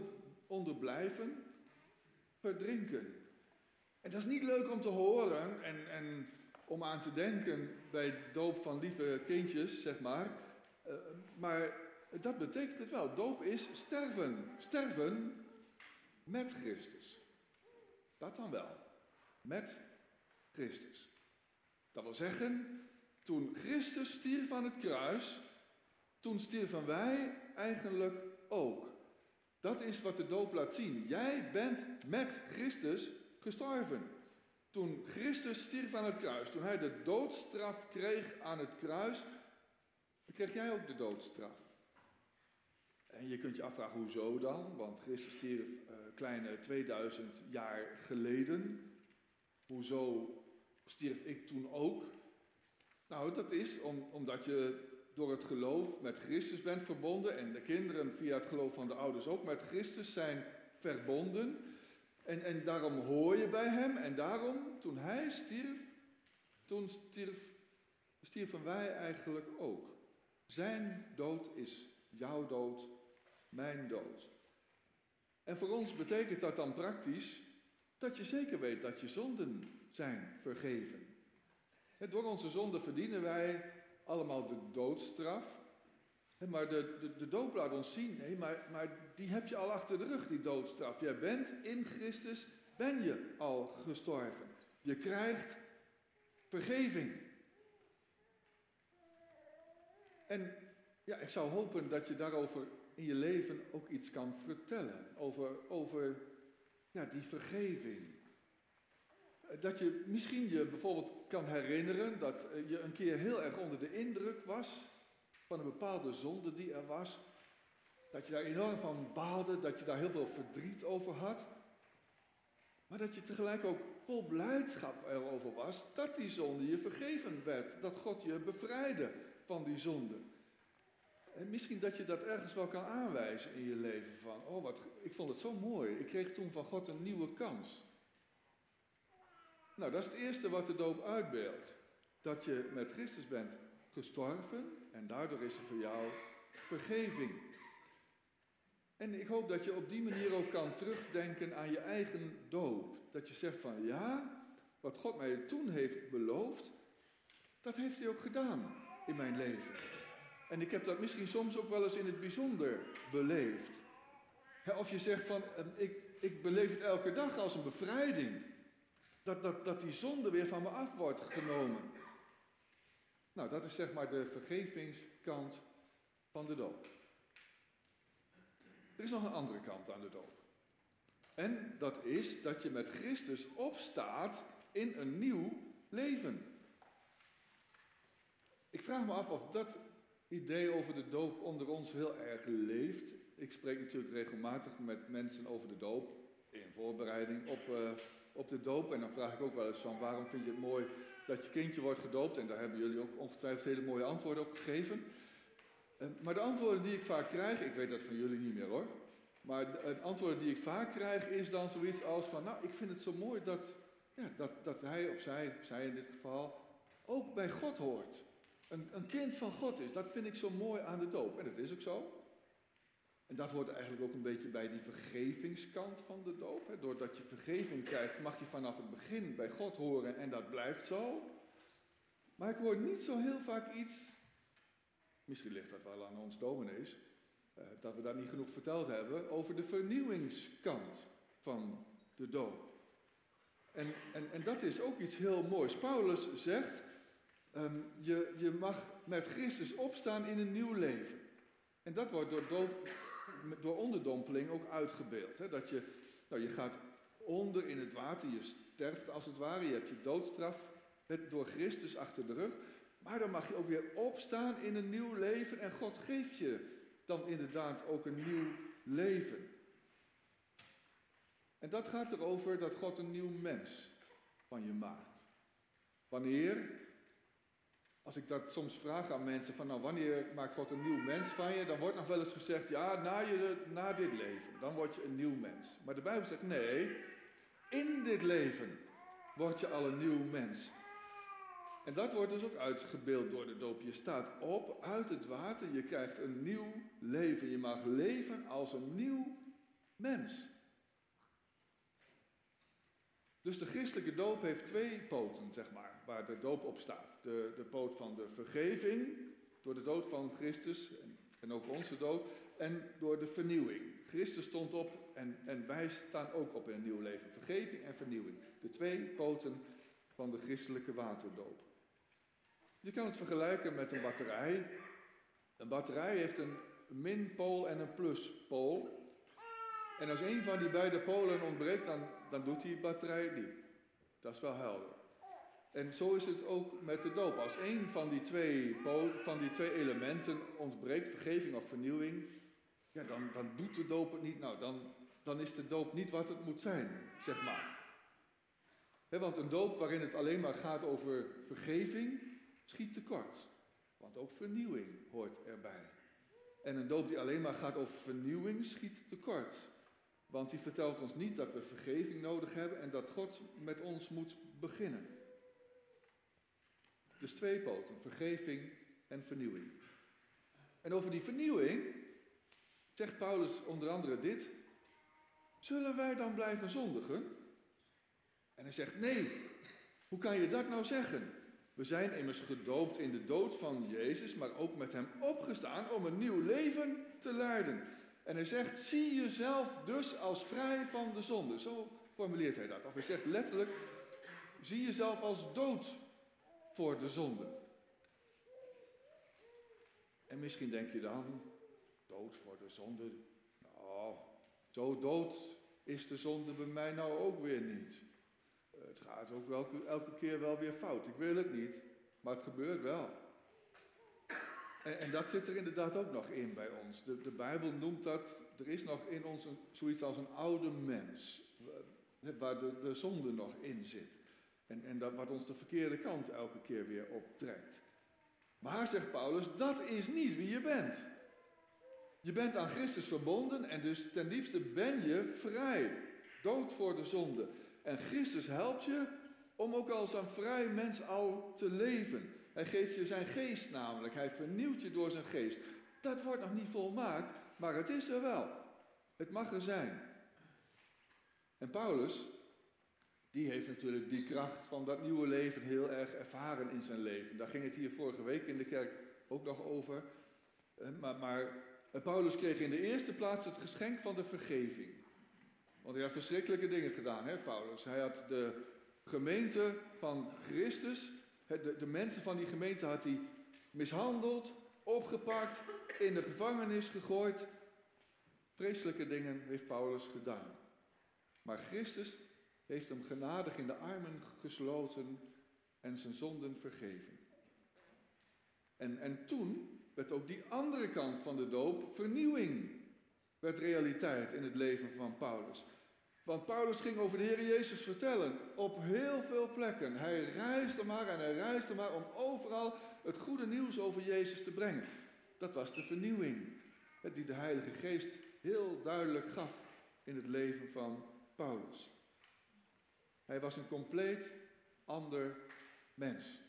onderblijven, verdrinken. En dat is niet leuk om te horen en om aan te denken bij de doop van lieve kindjes, zeg maar. Maar dat betekent het wel. Doop is sterven. Sterven met Christus. Dat dan wel. Met Christus. Dat wil zeggen, toen Christus stierf aan het kruis, toen stierven wij eigenlijk ook. Dat is wat de doop laat zien. Jij bent met Christus gestorven. Toen Christus stierf aan het kruis, toen hij de doodstraf kreeg aan het kruis, kreeg jij ook de doodstraf. En je kunt je afvragen, hoezo dan? Want Christus stierf kleine 2000 jaar geleden. Hoezo stierf ik toen ook? Nou, dat is omdat je door het geloof met Christus bent verbonden en de kinderen via het geloof van de ouders ook met Christus zijn verbonden. En daarom hoor je bij hem en daarom, toen hij stierf, toen stierven wij eigenlijk ook. Zijn dood is jouw dood, mijn dood. En voor ons betekent dat dan praktisch dat je zeker weet dat je zonden zijn vergeven. Door onze zonden verdienen wij allemaal de doodstraf. Maar de doop laat ons zien, nee, maar die heb je al achter de rug, die doodstraf. Jij bent in Christus, ben je al gestorven. Je krijgt vergeving. En ja, ik zou hopen dat je daarover in je leven ook iets kan vertellen. Over die vergeving. Dat je misschien je bijvoorbeeld kan herinneren dat je een keer heel erg onder de indruk was van een bepaalde zonde die er was. Dat je daar enorm van baalde, dat je daar heel veel verdriet over had. Maar dat je tegelijk ook vol blijdschap erover was dat die zonde je vergeven werd. Dat God je bevrijdde van die zonde. En misschien dat je dat ergens wel kan aanwijzen in je leven. Van, ik vond het zo mooi. Ik kreeg toen van God een nieuwe kans. Nou, dat is het eerste wat de doop uitbeeldt. Dat je met Christus bent gestorven en daardoor is er voor jou vergeving. En ik hoop dat je op die manier ook kan terugdenken aan je eigen doop. Dat je zegt van ja, wat God mij toen heeft beloofd, dat heeft hij ook gedaan in mijn leven. En ik heb dat misschien soms ook wel eens in het bijzonder beleefd. Of je zegt van, ik beleef het elke dag als een bevrijding. Dat die zonde weer van me af wordt genomen. Nou, dat is zeg maar de vergevingskant van de doop. Er is nog een andere kant aan de doop. En dat is dat je met Christus opstaat in een nieuw leven. Ik vraag me af of dat idee over de doop onder ons heel erg leeft. Ik spreek natuurlijk regelmatig met mensen over de doop in voorbereiding op de doop. En dan vraag ik ook wel eens van waarom vind je het mooi dat je kindje wordt gedoopt? En daar hebben jullie ook ongetwijfeld hele mooie antwoorden op gegeven. Maar de antwoorden die ik vaak krijg, ik weet dat van jullie niet meer hoor. Maar de antwoorden die ik vaak krijg is dan zoiets als van, nou ik vind het zo mooi dat hij of zij in dit geval, ook bij God hoort. Een kind van God is, dat vind ik zo mooi aan de doop. En dat is ook zo. En dat hoort eigenlijk ook een beetje bij die vergevingskant van de doop. Hè. Doordat je vergeving krijgt, mag je vanaf het begin bij God horen en dat blijft zo. Maar ik hoor niet zo heel vaak iets, misschien ligt dat wel aan ons dominees, dat we dat niet genoeg verteld hebben, over de vernieuwingskant van de doop. En dat is ook iets heel moois. Paulus zegt, je mag met Christus opstaan in een nieuw leven. En dat wordt door onderdompeling ook uitgebeeld. Hè? Dat je gaat onder in het water, je sterft als het ware, je hebt je doodstraf door Christus achter de rug. Maar dan mag je ook weer opstaan in een nieuw leven en God geeft je dan inderdaad ook een nieuw leven. En dat gaat erover dat God een nieuw mens van je maakt. Wanneer? Als ik dat soms vraag aan mensen van nou wanneer maakt God een nieuw mens van je, dan wordt nog wel eens gezegd ja na dit leven, dan word je een nieuw mens. Maar de Bijbel zegt nee, in dit leven word je al een nieuw mens. En dat wordt dus ook uitgebeeld door de doop. Je staat op uit het water, je krijgt een nieuw leven. Je mag leven als een nieuw mens. Dus de christelijke doop heeft twee poten, zeg maar. waar de doop op staat. De poot van de vergeving, door de dood van Christus en ook onze dood, en door de vernieuwing. Christus stond op en wij staan ook op in een nieuw leven. Vergeving en vernieuwing. De twee poten van de christelijke waterdoop. Je kan het vergelijken met een batterij. Een batterij heeft een minpool en een pluspool. En als een van die beide polen ontbreekt, dan doet die batterij niet. Dat is wel helder. En zo is het ook met de doop. Als een van die twee elementen ontbreekt, vergeving of vernieuwing, ja, dan doet de doop het niet. Nou, dan is de doop niet wat het moet zijn, zeg maar. Want een doop waarin het alleen maar gaat over vergeving, schiet tekort. Want ook vernieuwing hoort erbij. En een doop die alleen maar gaat over vernieuwing, schiet tekort. Want die vertelt ons niet dat we vergeving nodig hebben en dat God met ons moet beginnen. Dus twee poten, vergeving en vernieuwing. En over die vernieuwing zegt Paulus onder andere dit. Zullen wij dan blijven zondigen? En hij zegt nee. Hoe kan je dat nou zeggen? We zijn immers gedoopt in de dood van Jezus, maar ook met hem opgestaan om een nieuw leven te leiden. En hij zegt, zie jezelf dus als vrij van de zonde. Zo formuleert hij dat. Of hij zegt letterlijk, zie jezelf als dood voor de zonde. En misschien denk je dan, dood voor de zonde. Nou, zo dood is de zonde bij mij nou ook weer niet. Het gaat ook elke keer wel weer fout. Ik wil het niet, maar het gebeurt wel. En dat zit er inderdaad ook nog in bij ons. De Bijbel noemt dat, er is nog in ons zoiets als een oude mens. Waar de zonde nog in zit. En dat wat ons de verkeerde kant elke keer weer optrekt. Maar, zegt Paulus, dat is niet wie je bent. Je bent aan Christus verbonden en dus ten diepste ben je vrij. Dood voor de zonde. En Christus helpt je om ook als een vrij mens al te leven. Hij geeft je zijn geest namelijk. Hij vernieuwt je door zijn geest. Dat wordt nog niet volmaakt, maar het is er wel. Het mag er zijn. En Paulus, die heeft natuurlijk die kracht van dat nieuwe leven heel erg ervaren in zijn leven. Daar ging het hier vorige week in de kerk ook nog over. Maar Paulus kreeg in de eerste plaats het geschenk van de vergeving. Want hij had verschrikkelijke dingen gedaan, hè, Paulus. Hij had de gemeente van Christus, de mensen van die gemeente had hij mishandeld, opgepakt, in de gevangenis gegooid. Vreselijke dingen heeft Paulus gedaan. Maar Christus heeft hem genadig in de armen gesloten en zijn zonden vergeven. En toen werd ook die andere kant van de doop, vernieuwing, werd realiteit in het leven van Paulus. Want Paulus ging over de Heer Jezus vertellen op heel veel plekken. Hij reisde maar en hij reisde maar om overal het goede nieuws over Jezus te brengen. Dat was de vernieuwing die de Heilige Geest heel duidelijk gaf in het leven van Paulus. Hij was een compleet ander mens.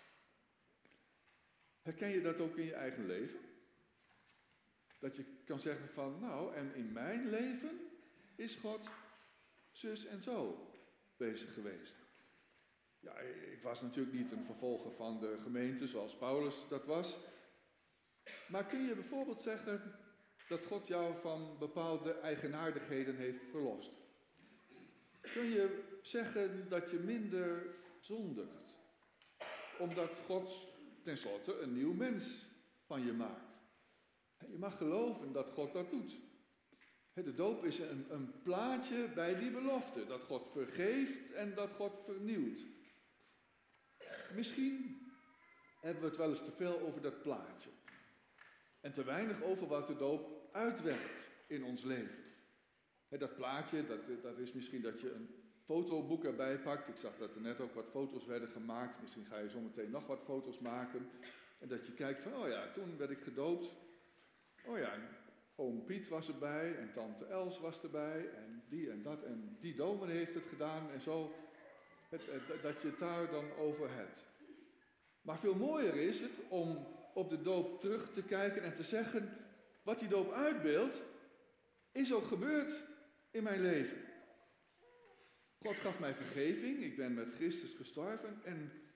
Herken je dat ook in je eigen leven? Dat je kan zeggen van, nou, en in mijn leven is God zus en zo bezig geweest. Ja, ik was natuurlijk niet een vervolger van de gemeente zoals Paulus dat was. Maar kun je bijvoorbeeld zeggen dat God jou van bepaalde eigenaardigheden heeft verlost? Kun je zeggen dat je minder zondigt? Omdat God tenslotte een nieuw mens van je maakt. Je mag geloven dat God dat doet. De doop is een plaatje bij die belofte. Dat God vergeeft en dat God vernieuwt. Misschien hebben we het wel eens te veel over dat plaatje. En te weinig over wat de doop uitwerkt in ons leven. Dat plaatje, dat is misschien dat je een fotoboek erbij pakt. Ik zag dat er net ook wat foto's werden gemaakt. Misschien ga je zometeen nog wat foto's maken. En dat je kijkt van, oh ja, toen werd ik gedoopt. Oh ja, oom Piet was erbij en tante Els was erbij. En die en dat en die dominee heeft het gedaan en zo. Dat je het daar dan over hebt. Maar veel mooier is het om op de doop terug te kijken en te zeggen, wat die doop uitbeeldt, is ook gebeurd in mijn leven. God gaf mij vergeving, ik ben met Christus gestorven en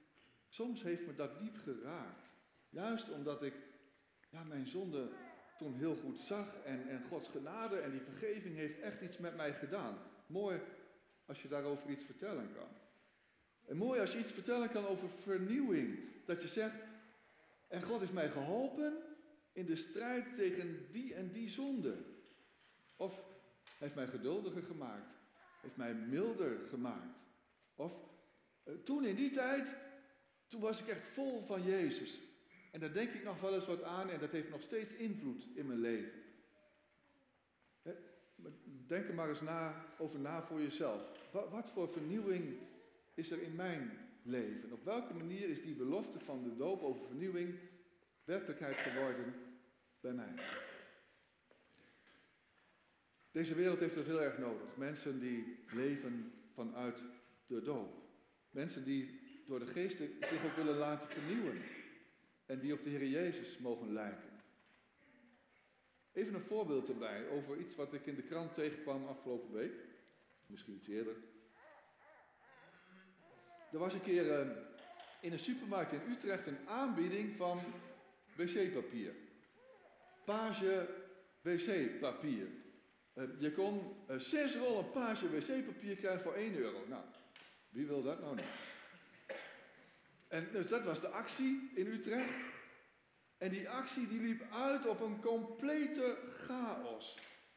Soms heeft me dat diep geraakt. Juist omdat ik mijn zonde toen heel goed zag en Gods genade en die vergeving heeft echt iets met mij gedaan. Mooi als je daarover iets vertellen kan. En mooi als je iets vertellen kan over vernieuwing. Dat je zegt, en God heeft mij geholpen in de strijd tegen die en die zonde. Of heeft mij geduldiger gemaakt. Heeft mij milder gemaakt. Of toen in die tijd, toen was ik echt vol van Jezus. En daar denk ik nog wel eens wat aan en dat heeft nog steeds invloed in mijn leven. Denk er maar eens over na voor jezelf. Wat voor vernieuwing is er in mijn leven? Op welke manier is die belofte van de doop over vernieuwing werkelijkheid geworden bij mij? Deze wereld heeft het heel erg nodig. Mensen die leven vanuit de doop. Mensen die door de geest zich ook willen laten vernieuwen. En die op de Heer Jezus mogen lijken. Even een voorbeeld erbij over iets wat ik in de krant tegenkwam afgelopen week. Misschien iets eerder. Er was een keer in een supermarkt in Utrecht een aanbieding van wc-papier. Page wc-papier. Je kon 6 rollen page wc-papier krijgen voor €1. Nou, wie wil dat nou niet? En dus dat was de actie in Utrecht. En die actie die liep uit op een complete chaos.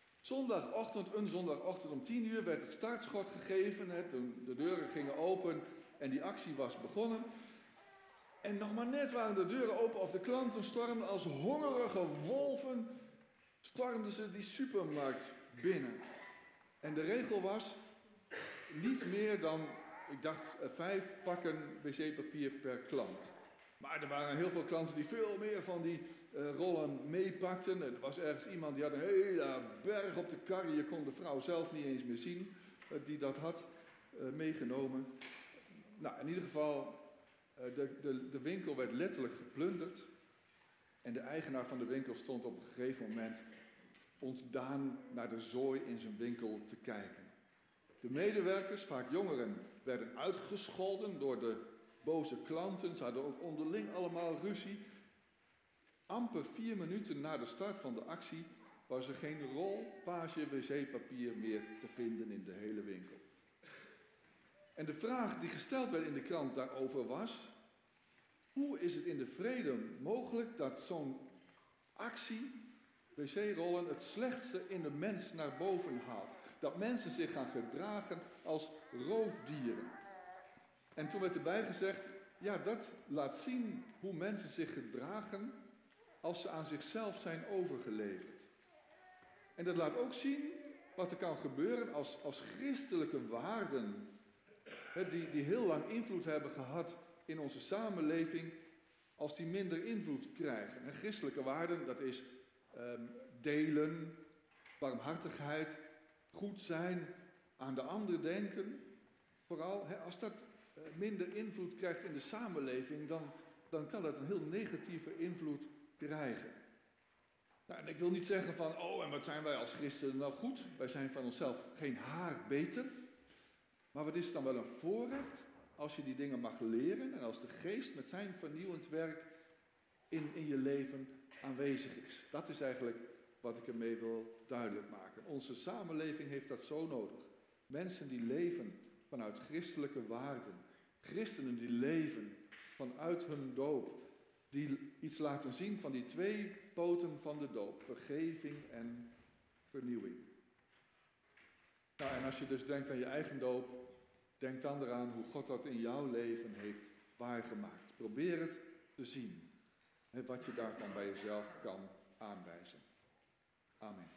Een zondagochtend om 10:00 werd het startschot gegeven. De deuren gingen open en die actie was begonnen. En nog maar net waren de deuren open of de klanten stormden als hongerige wolven. Stormden ze die supermarkt binnen. En de regel was niet meer dan, ik dacht, 5 pakken wc-papier per klant. Maar er waren heel veel klanten die veel meer van die rollen meepakten. Er was ergens iemand die had een hele berg op de kar. Je kon de vrouw zelf niet eens meer zien die dat had meegenomen. Nou, in ieder geval, de winkel werd letterlijk geplunderd. En de eigenaar van de winkel stond op een gegeven moment ontdaan naar de zooi in zijn winkel te kijken. De medewerkers, vaak jongeren, werden uitgescholden door de boze klanten. Ze hadden ook onderling allemaal ruzie. Amper 4 minuten na de start van de actie was er geen rol page wc-papier meer te vinden in de hele winkel. En de vraag die gesteld werd in de krant daarover was: hoe is het in de vrede mogelijk dat zo'n actie, wc-rollen, het slechtste in de mens naar boven haalt? Dat mensen zich gaan gedragen als roofdieren. En toen werd erbij gezegd, ja, dat laat zien hoe mensen zich gedragen als ze aan zichzelf zijn overgeleverd. En dat laat ook zien wat er kan gebeuren als christelijke waarden, die heel lang invloed hebben gehad in onze samenleving, als die minder invloed krijgen. En christelijke waarden, dat is delen, barmhartigheid, goed zijn, aan de ander denken. Vooral, als dat minder invloed krijgt in de samenleving, dan kan dat een heel negatieve invloed krijgen. Nou, en ik wil niet zeggen van, en wat zijn wij als christenen nou goed? Wij zijn van onszelf geen haar beter. Maar wat is dan wel een voorrecht als je die dingen mag leren en als de geest met zijn vernieuwend werk in je leven aanwezig is. Dat is eigenlijk wat ik ermee wil duidelijk maken. Onze samenleving heeft dat zo nodig. Mensen die leven vanuit christelijke waarden. Christenen die leven vanuit hun doop. Die iets laten zien van die 2 poten van de doop. Vergeving en vernieuwing. Nou, en als je dus denkt aan je eigen doop, denk dan eraan hoe God dat in jouw leven heeft waargemaakt. Probeer het te zien. Wat je daarvan bij jezelf kan aanwijzen. Amen.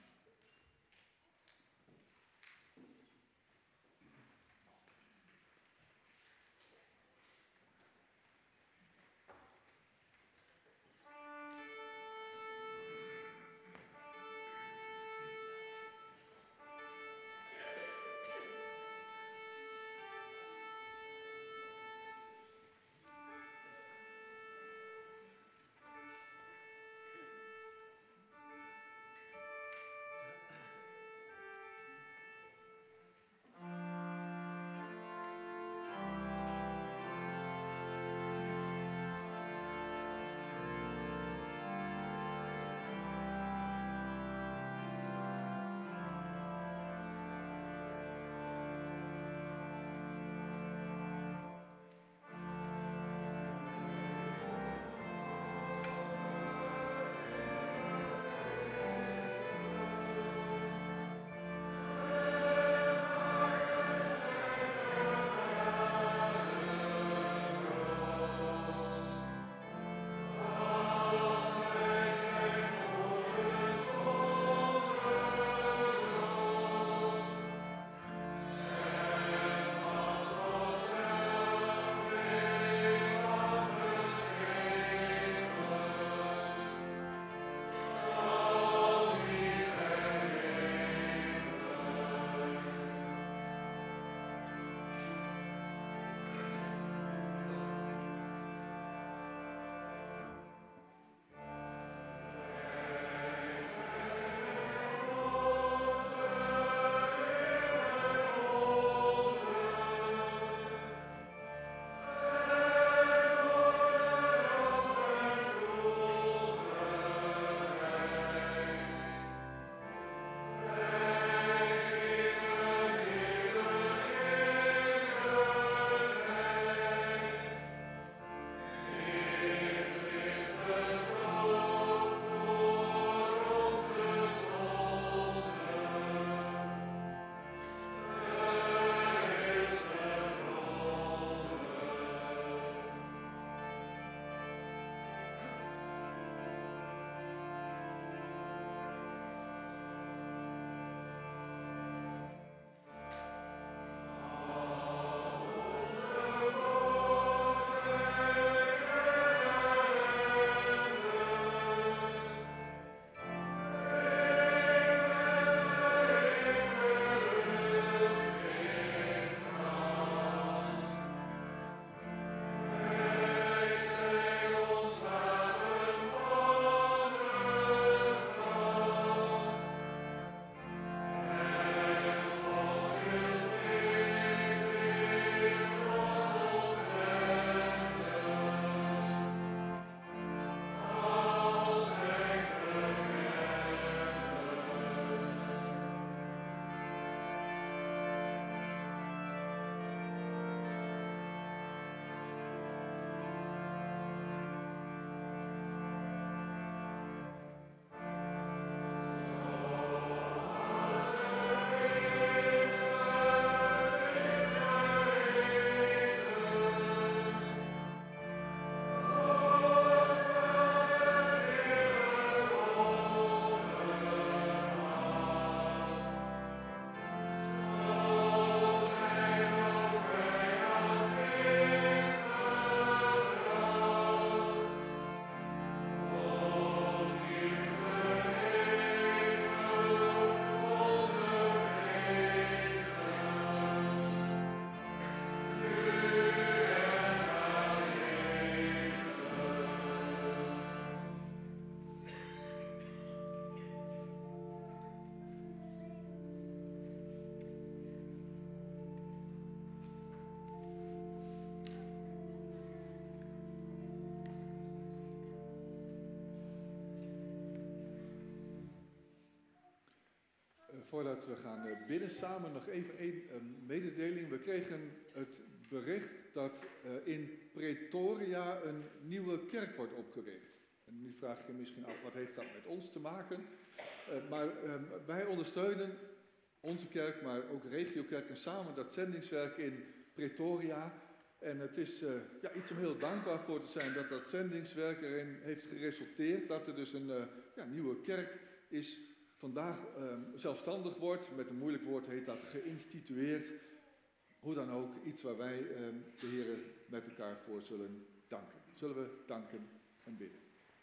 Voordat we gaan bidden samen nog even een mededeling. We kregen het bericht dat in Pretoria een nieuwe kerk wordt opgericht. En nu vraag je je misschien af, wat heeft dat met ons te maken? Maar wij ondersteunen onze kerk, maar ook regiokerken samen dat zendingswerk in Pretoria. En het is iets om heel dankbaar voor te zijn dat dat zendingswerk erin heeft geresulteerd. Dat er dus een nieuwe kerk is, vandaag zelfstandig wordt. Met een moeilijk woord heet dat geïnstitueerd. Hoe dan ook, iets waar wij de Heer met elkaar voor zullen danken. Zullen we danken en bidden.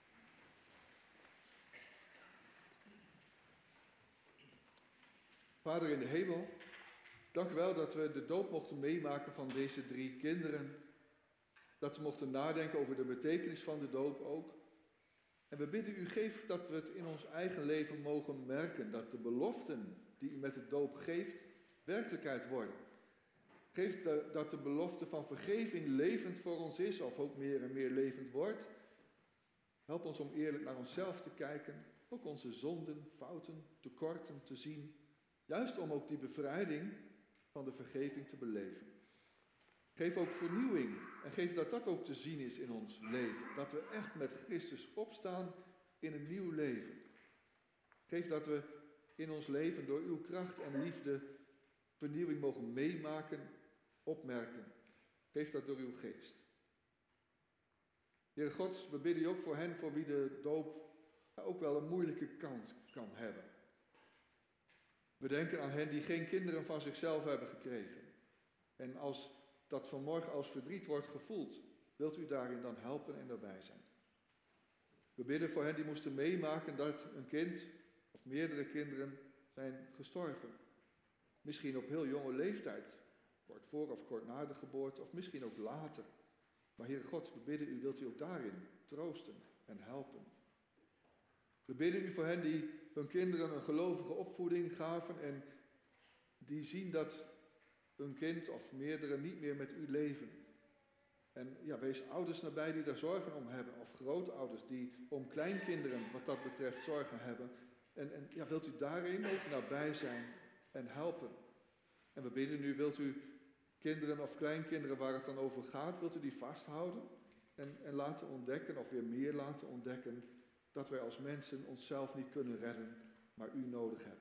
Vader in de hemel, dank u wel dat we de doop mochten meemaken van deze 3 kinderen. Dat ze mochten nadenken over de betekenis van de doop ook. En we bidden u, geef dat we het in ons eigen leven mogen merken. Dat de beloften die u met de doop geeft, werkelijkheid worden. Geef dat de belofte van vergeving levend voor ons is, of ook meer en meer levend wordt. Help ons om eerlijk naar onszelf te kijken. Ook onze zonden, fouten, tekorten te zien. Juist om ook die bevrijding van de vergeving te beleven. Geef ook vernieuwing en geef dat dat ook te zien is in ons leven. Dat we echt met Christus opstaan in een nieuw leven. Geef dat we in ons leven door uw kracht en liefde vernieuwing mogen meemaken, opmerken. Geef dat door uw geest. Heere God, we bidden u ook voor hen voor wie de doop ook wel een moeilijke kant kan hebben. We denken aan hen die geen kinderen van zichzelf hebben gekregen. En als dat vanmorgen als verdriet wordt gevoeld, wilt u daarin dan helpen en daarbij zijn. We bidden voor hen die moesten meemaken dat een kind of meerdere kinderen zijn gestorven. Misschien op heel jonge leeftijd, kort voor of kort na de geboorte, of misschien ook later. Maar Heere God, we bidden u, wilt u ook daarin troosten en helpen. We bidden u voor hen die hun kinderen een gelovige opvoeding gaven en die zien dat een kind of meerdere niet meer met u leven. En wees ouders nabij die daar zorgen om hebben, of grootouders die om kleinkinderen wat dat betreft zorgen hebben. En wilt u daarin ook nabij zijn en helpen. En we bidden u, wilt u kinderen of kleinkinderen waar het dan over gaat, wilt u die vasthouden en laten ontdekken, of weer meer laten ontdekken, dat wij als mensen onszelf niet kunnen redden, maar u nodig hebben.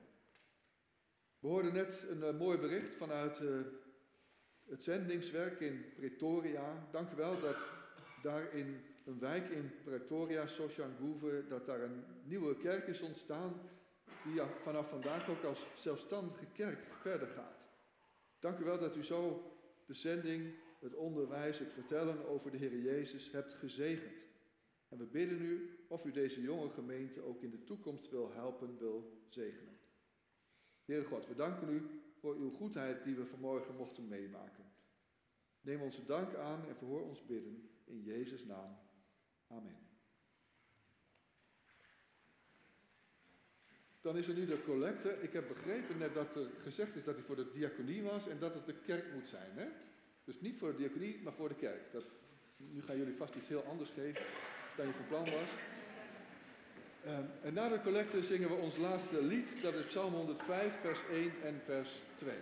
We hoorden net een mooi bericht vanuit het zendingswerk in Pretoria. Dank u wel dat daar in een wijk in Pretoria, Soshanguve, dat daar een nieuwe kerk is ontstaan, die vanaf vandaag ook als zelfstandige kerk verder gaat. Dank u wel dat u zo de zending, het onderwijs, het vertellen over de Heer Jezus hebt gezegend. En we bidden u of u deze jonge gemeente ook in de toekomst wil helpen, wil zegenen. Heere God, we danken u voor uw goedheid die we vanmorgen mochten meemaken. Neem onze dank aan en verhoor ons bidden in Jezus' naam. Amen. Dan is er nu de collecte. Ik heb begrepen net dat er gezegd is dat hij voor de diaconie was en dat het de kerk moet zijn. Hè? Dus niet voor de diaconie, maar voor de kerk. Nu gaan jullie vast iets heel anders geven dan je van plan was. En na de collecte zingen we ons laatste lied. Dat is Psalm 105, vers 1 en vers 2.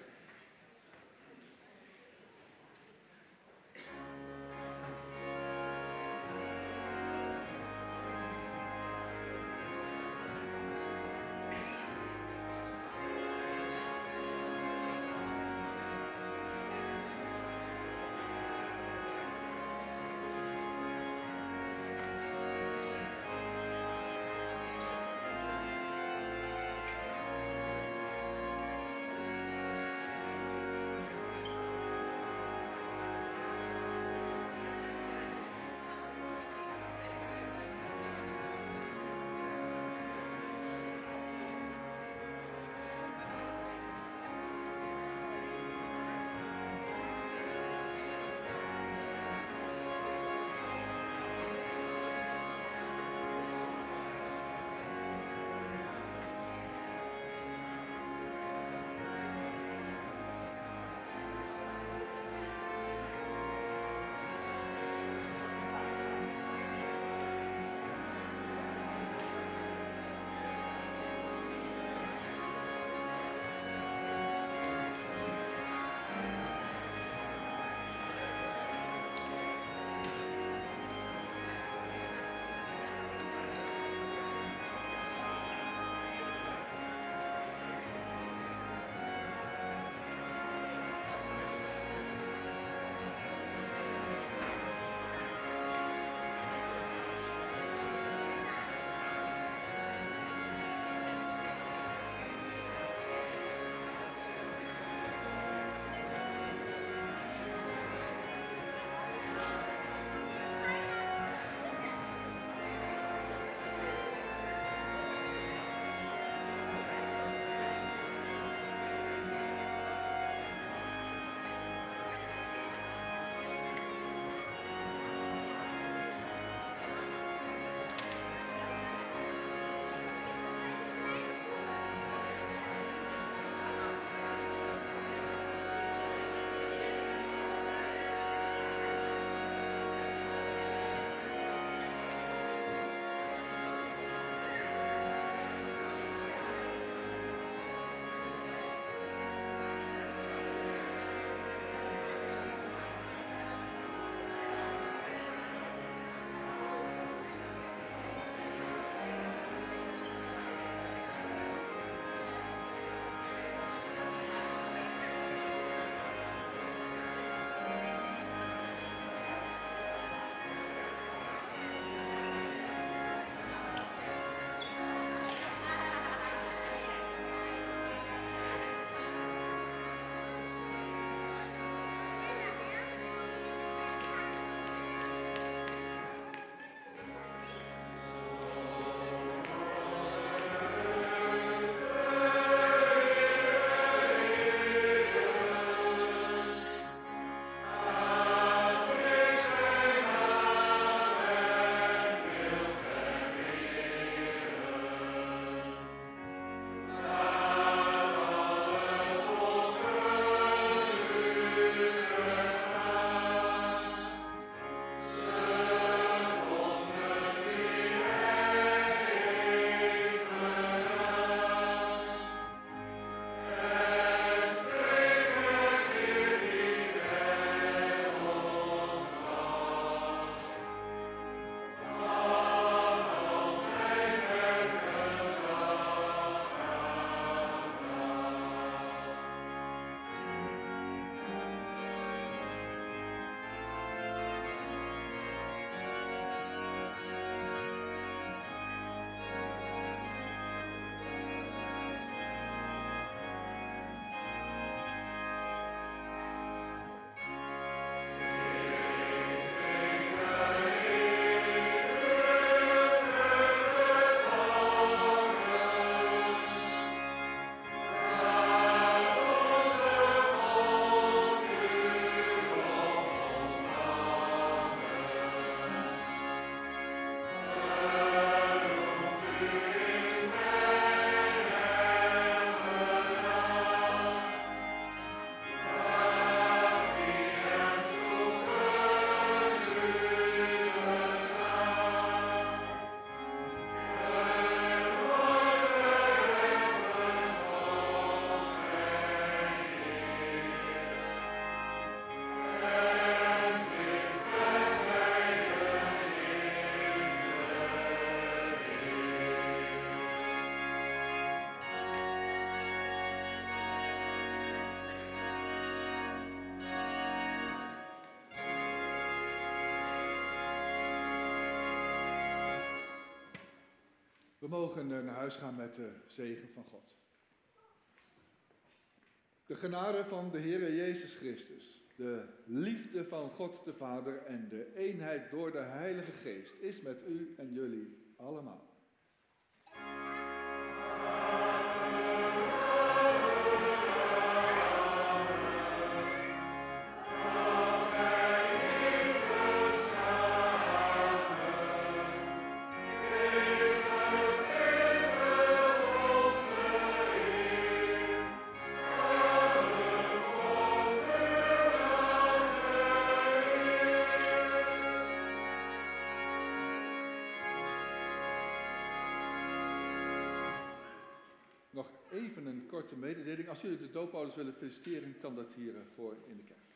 We mogen naar huis gaan met de zegen van God. De genade van de Heere Jezus Christus, de liefde van God de Vader en de eenheid door de Heilige Geest is met u en jullie allemaal. Nog even een korte mededeling. Als jullie de doopouders willen feliciteren, kan dat hier voor in de kerk.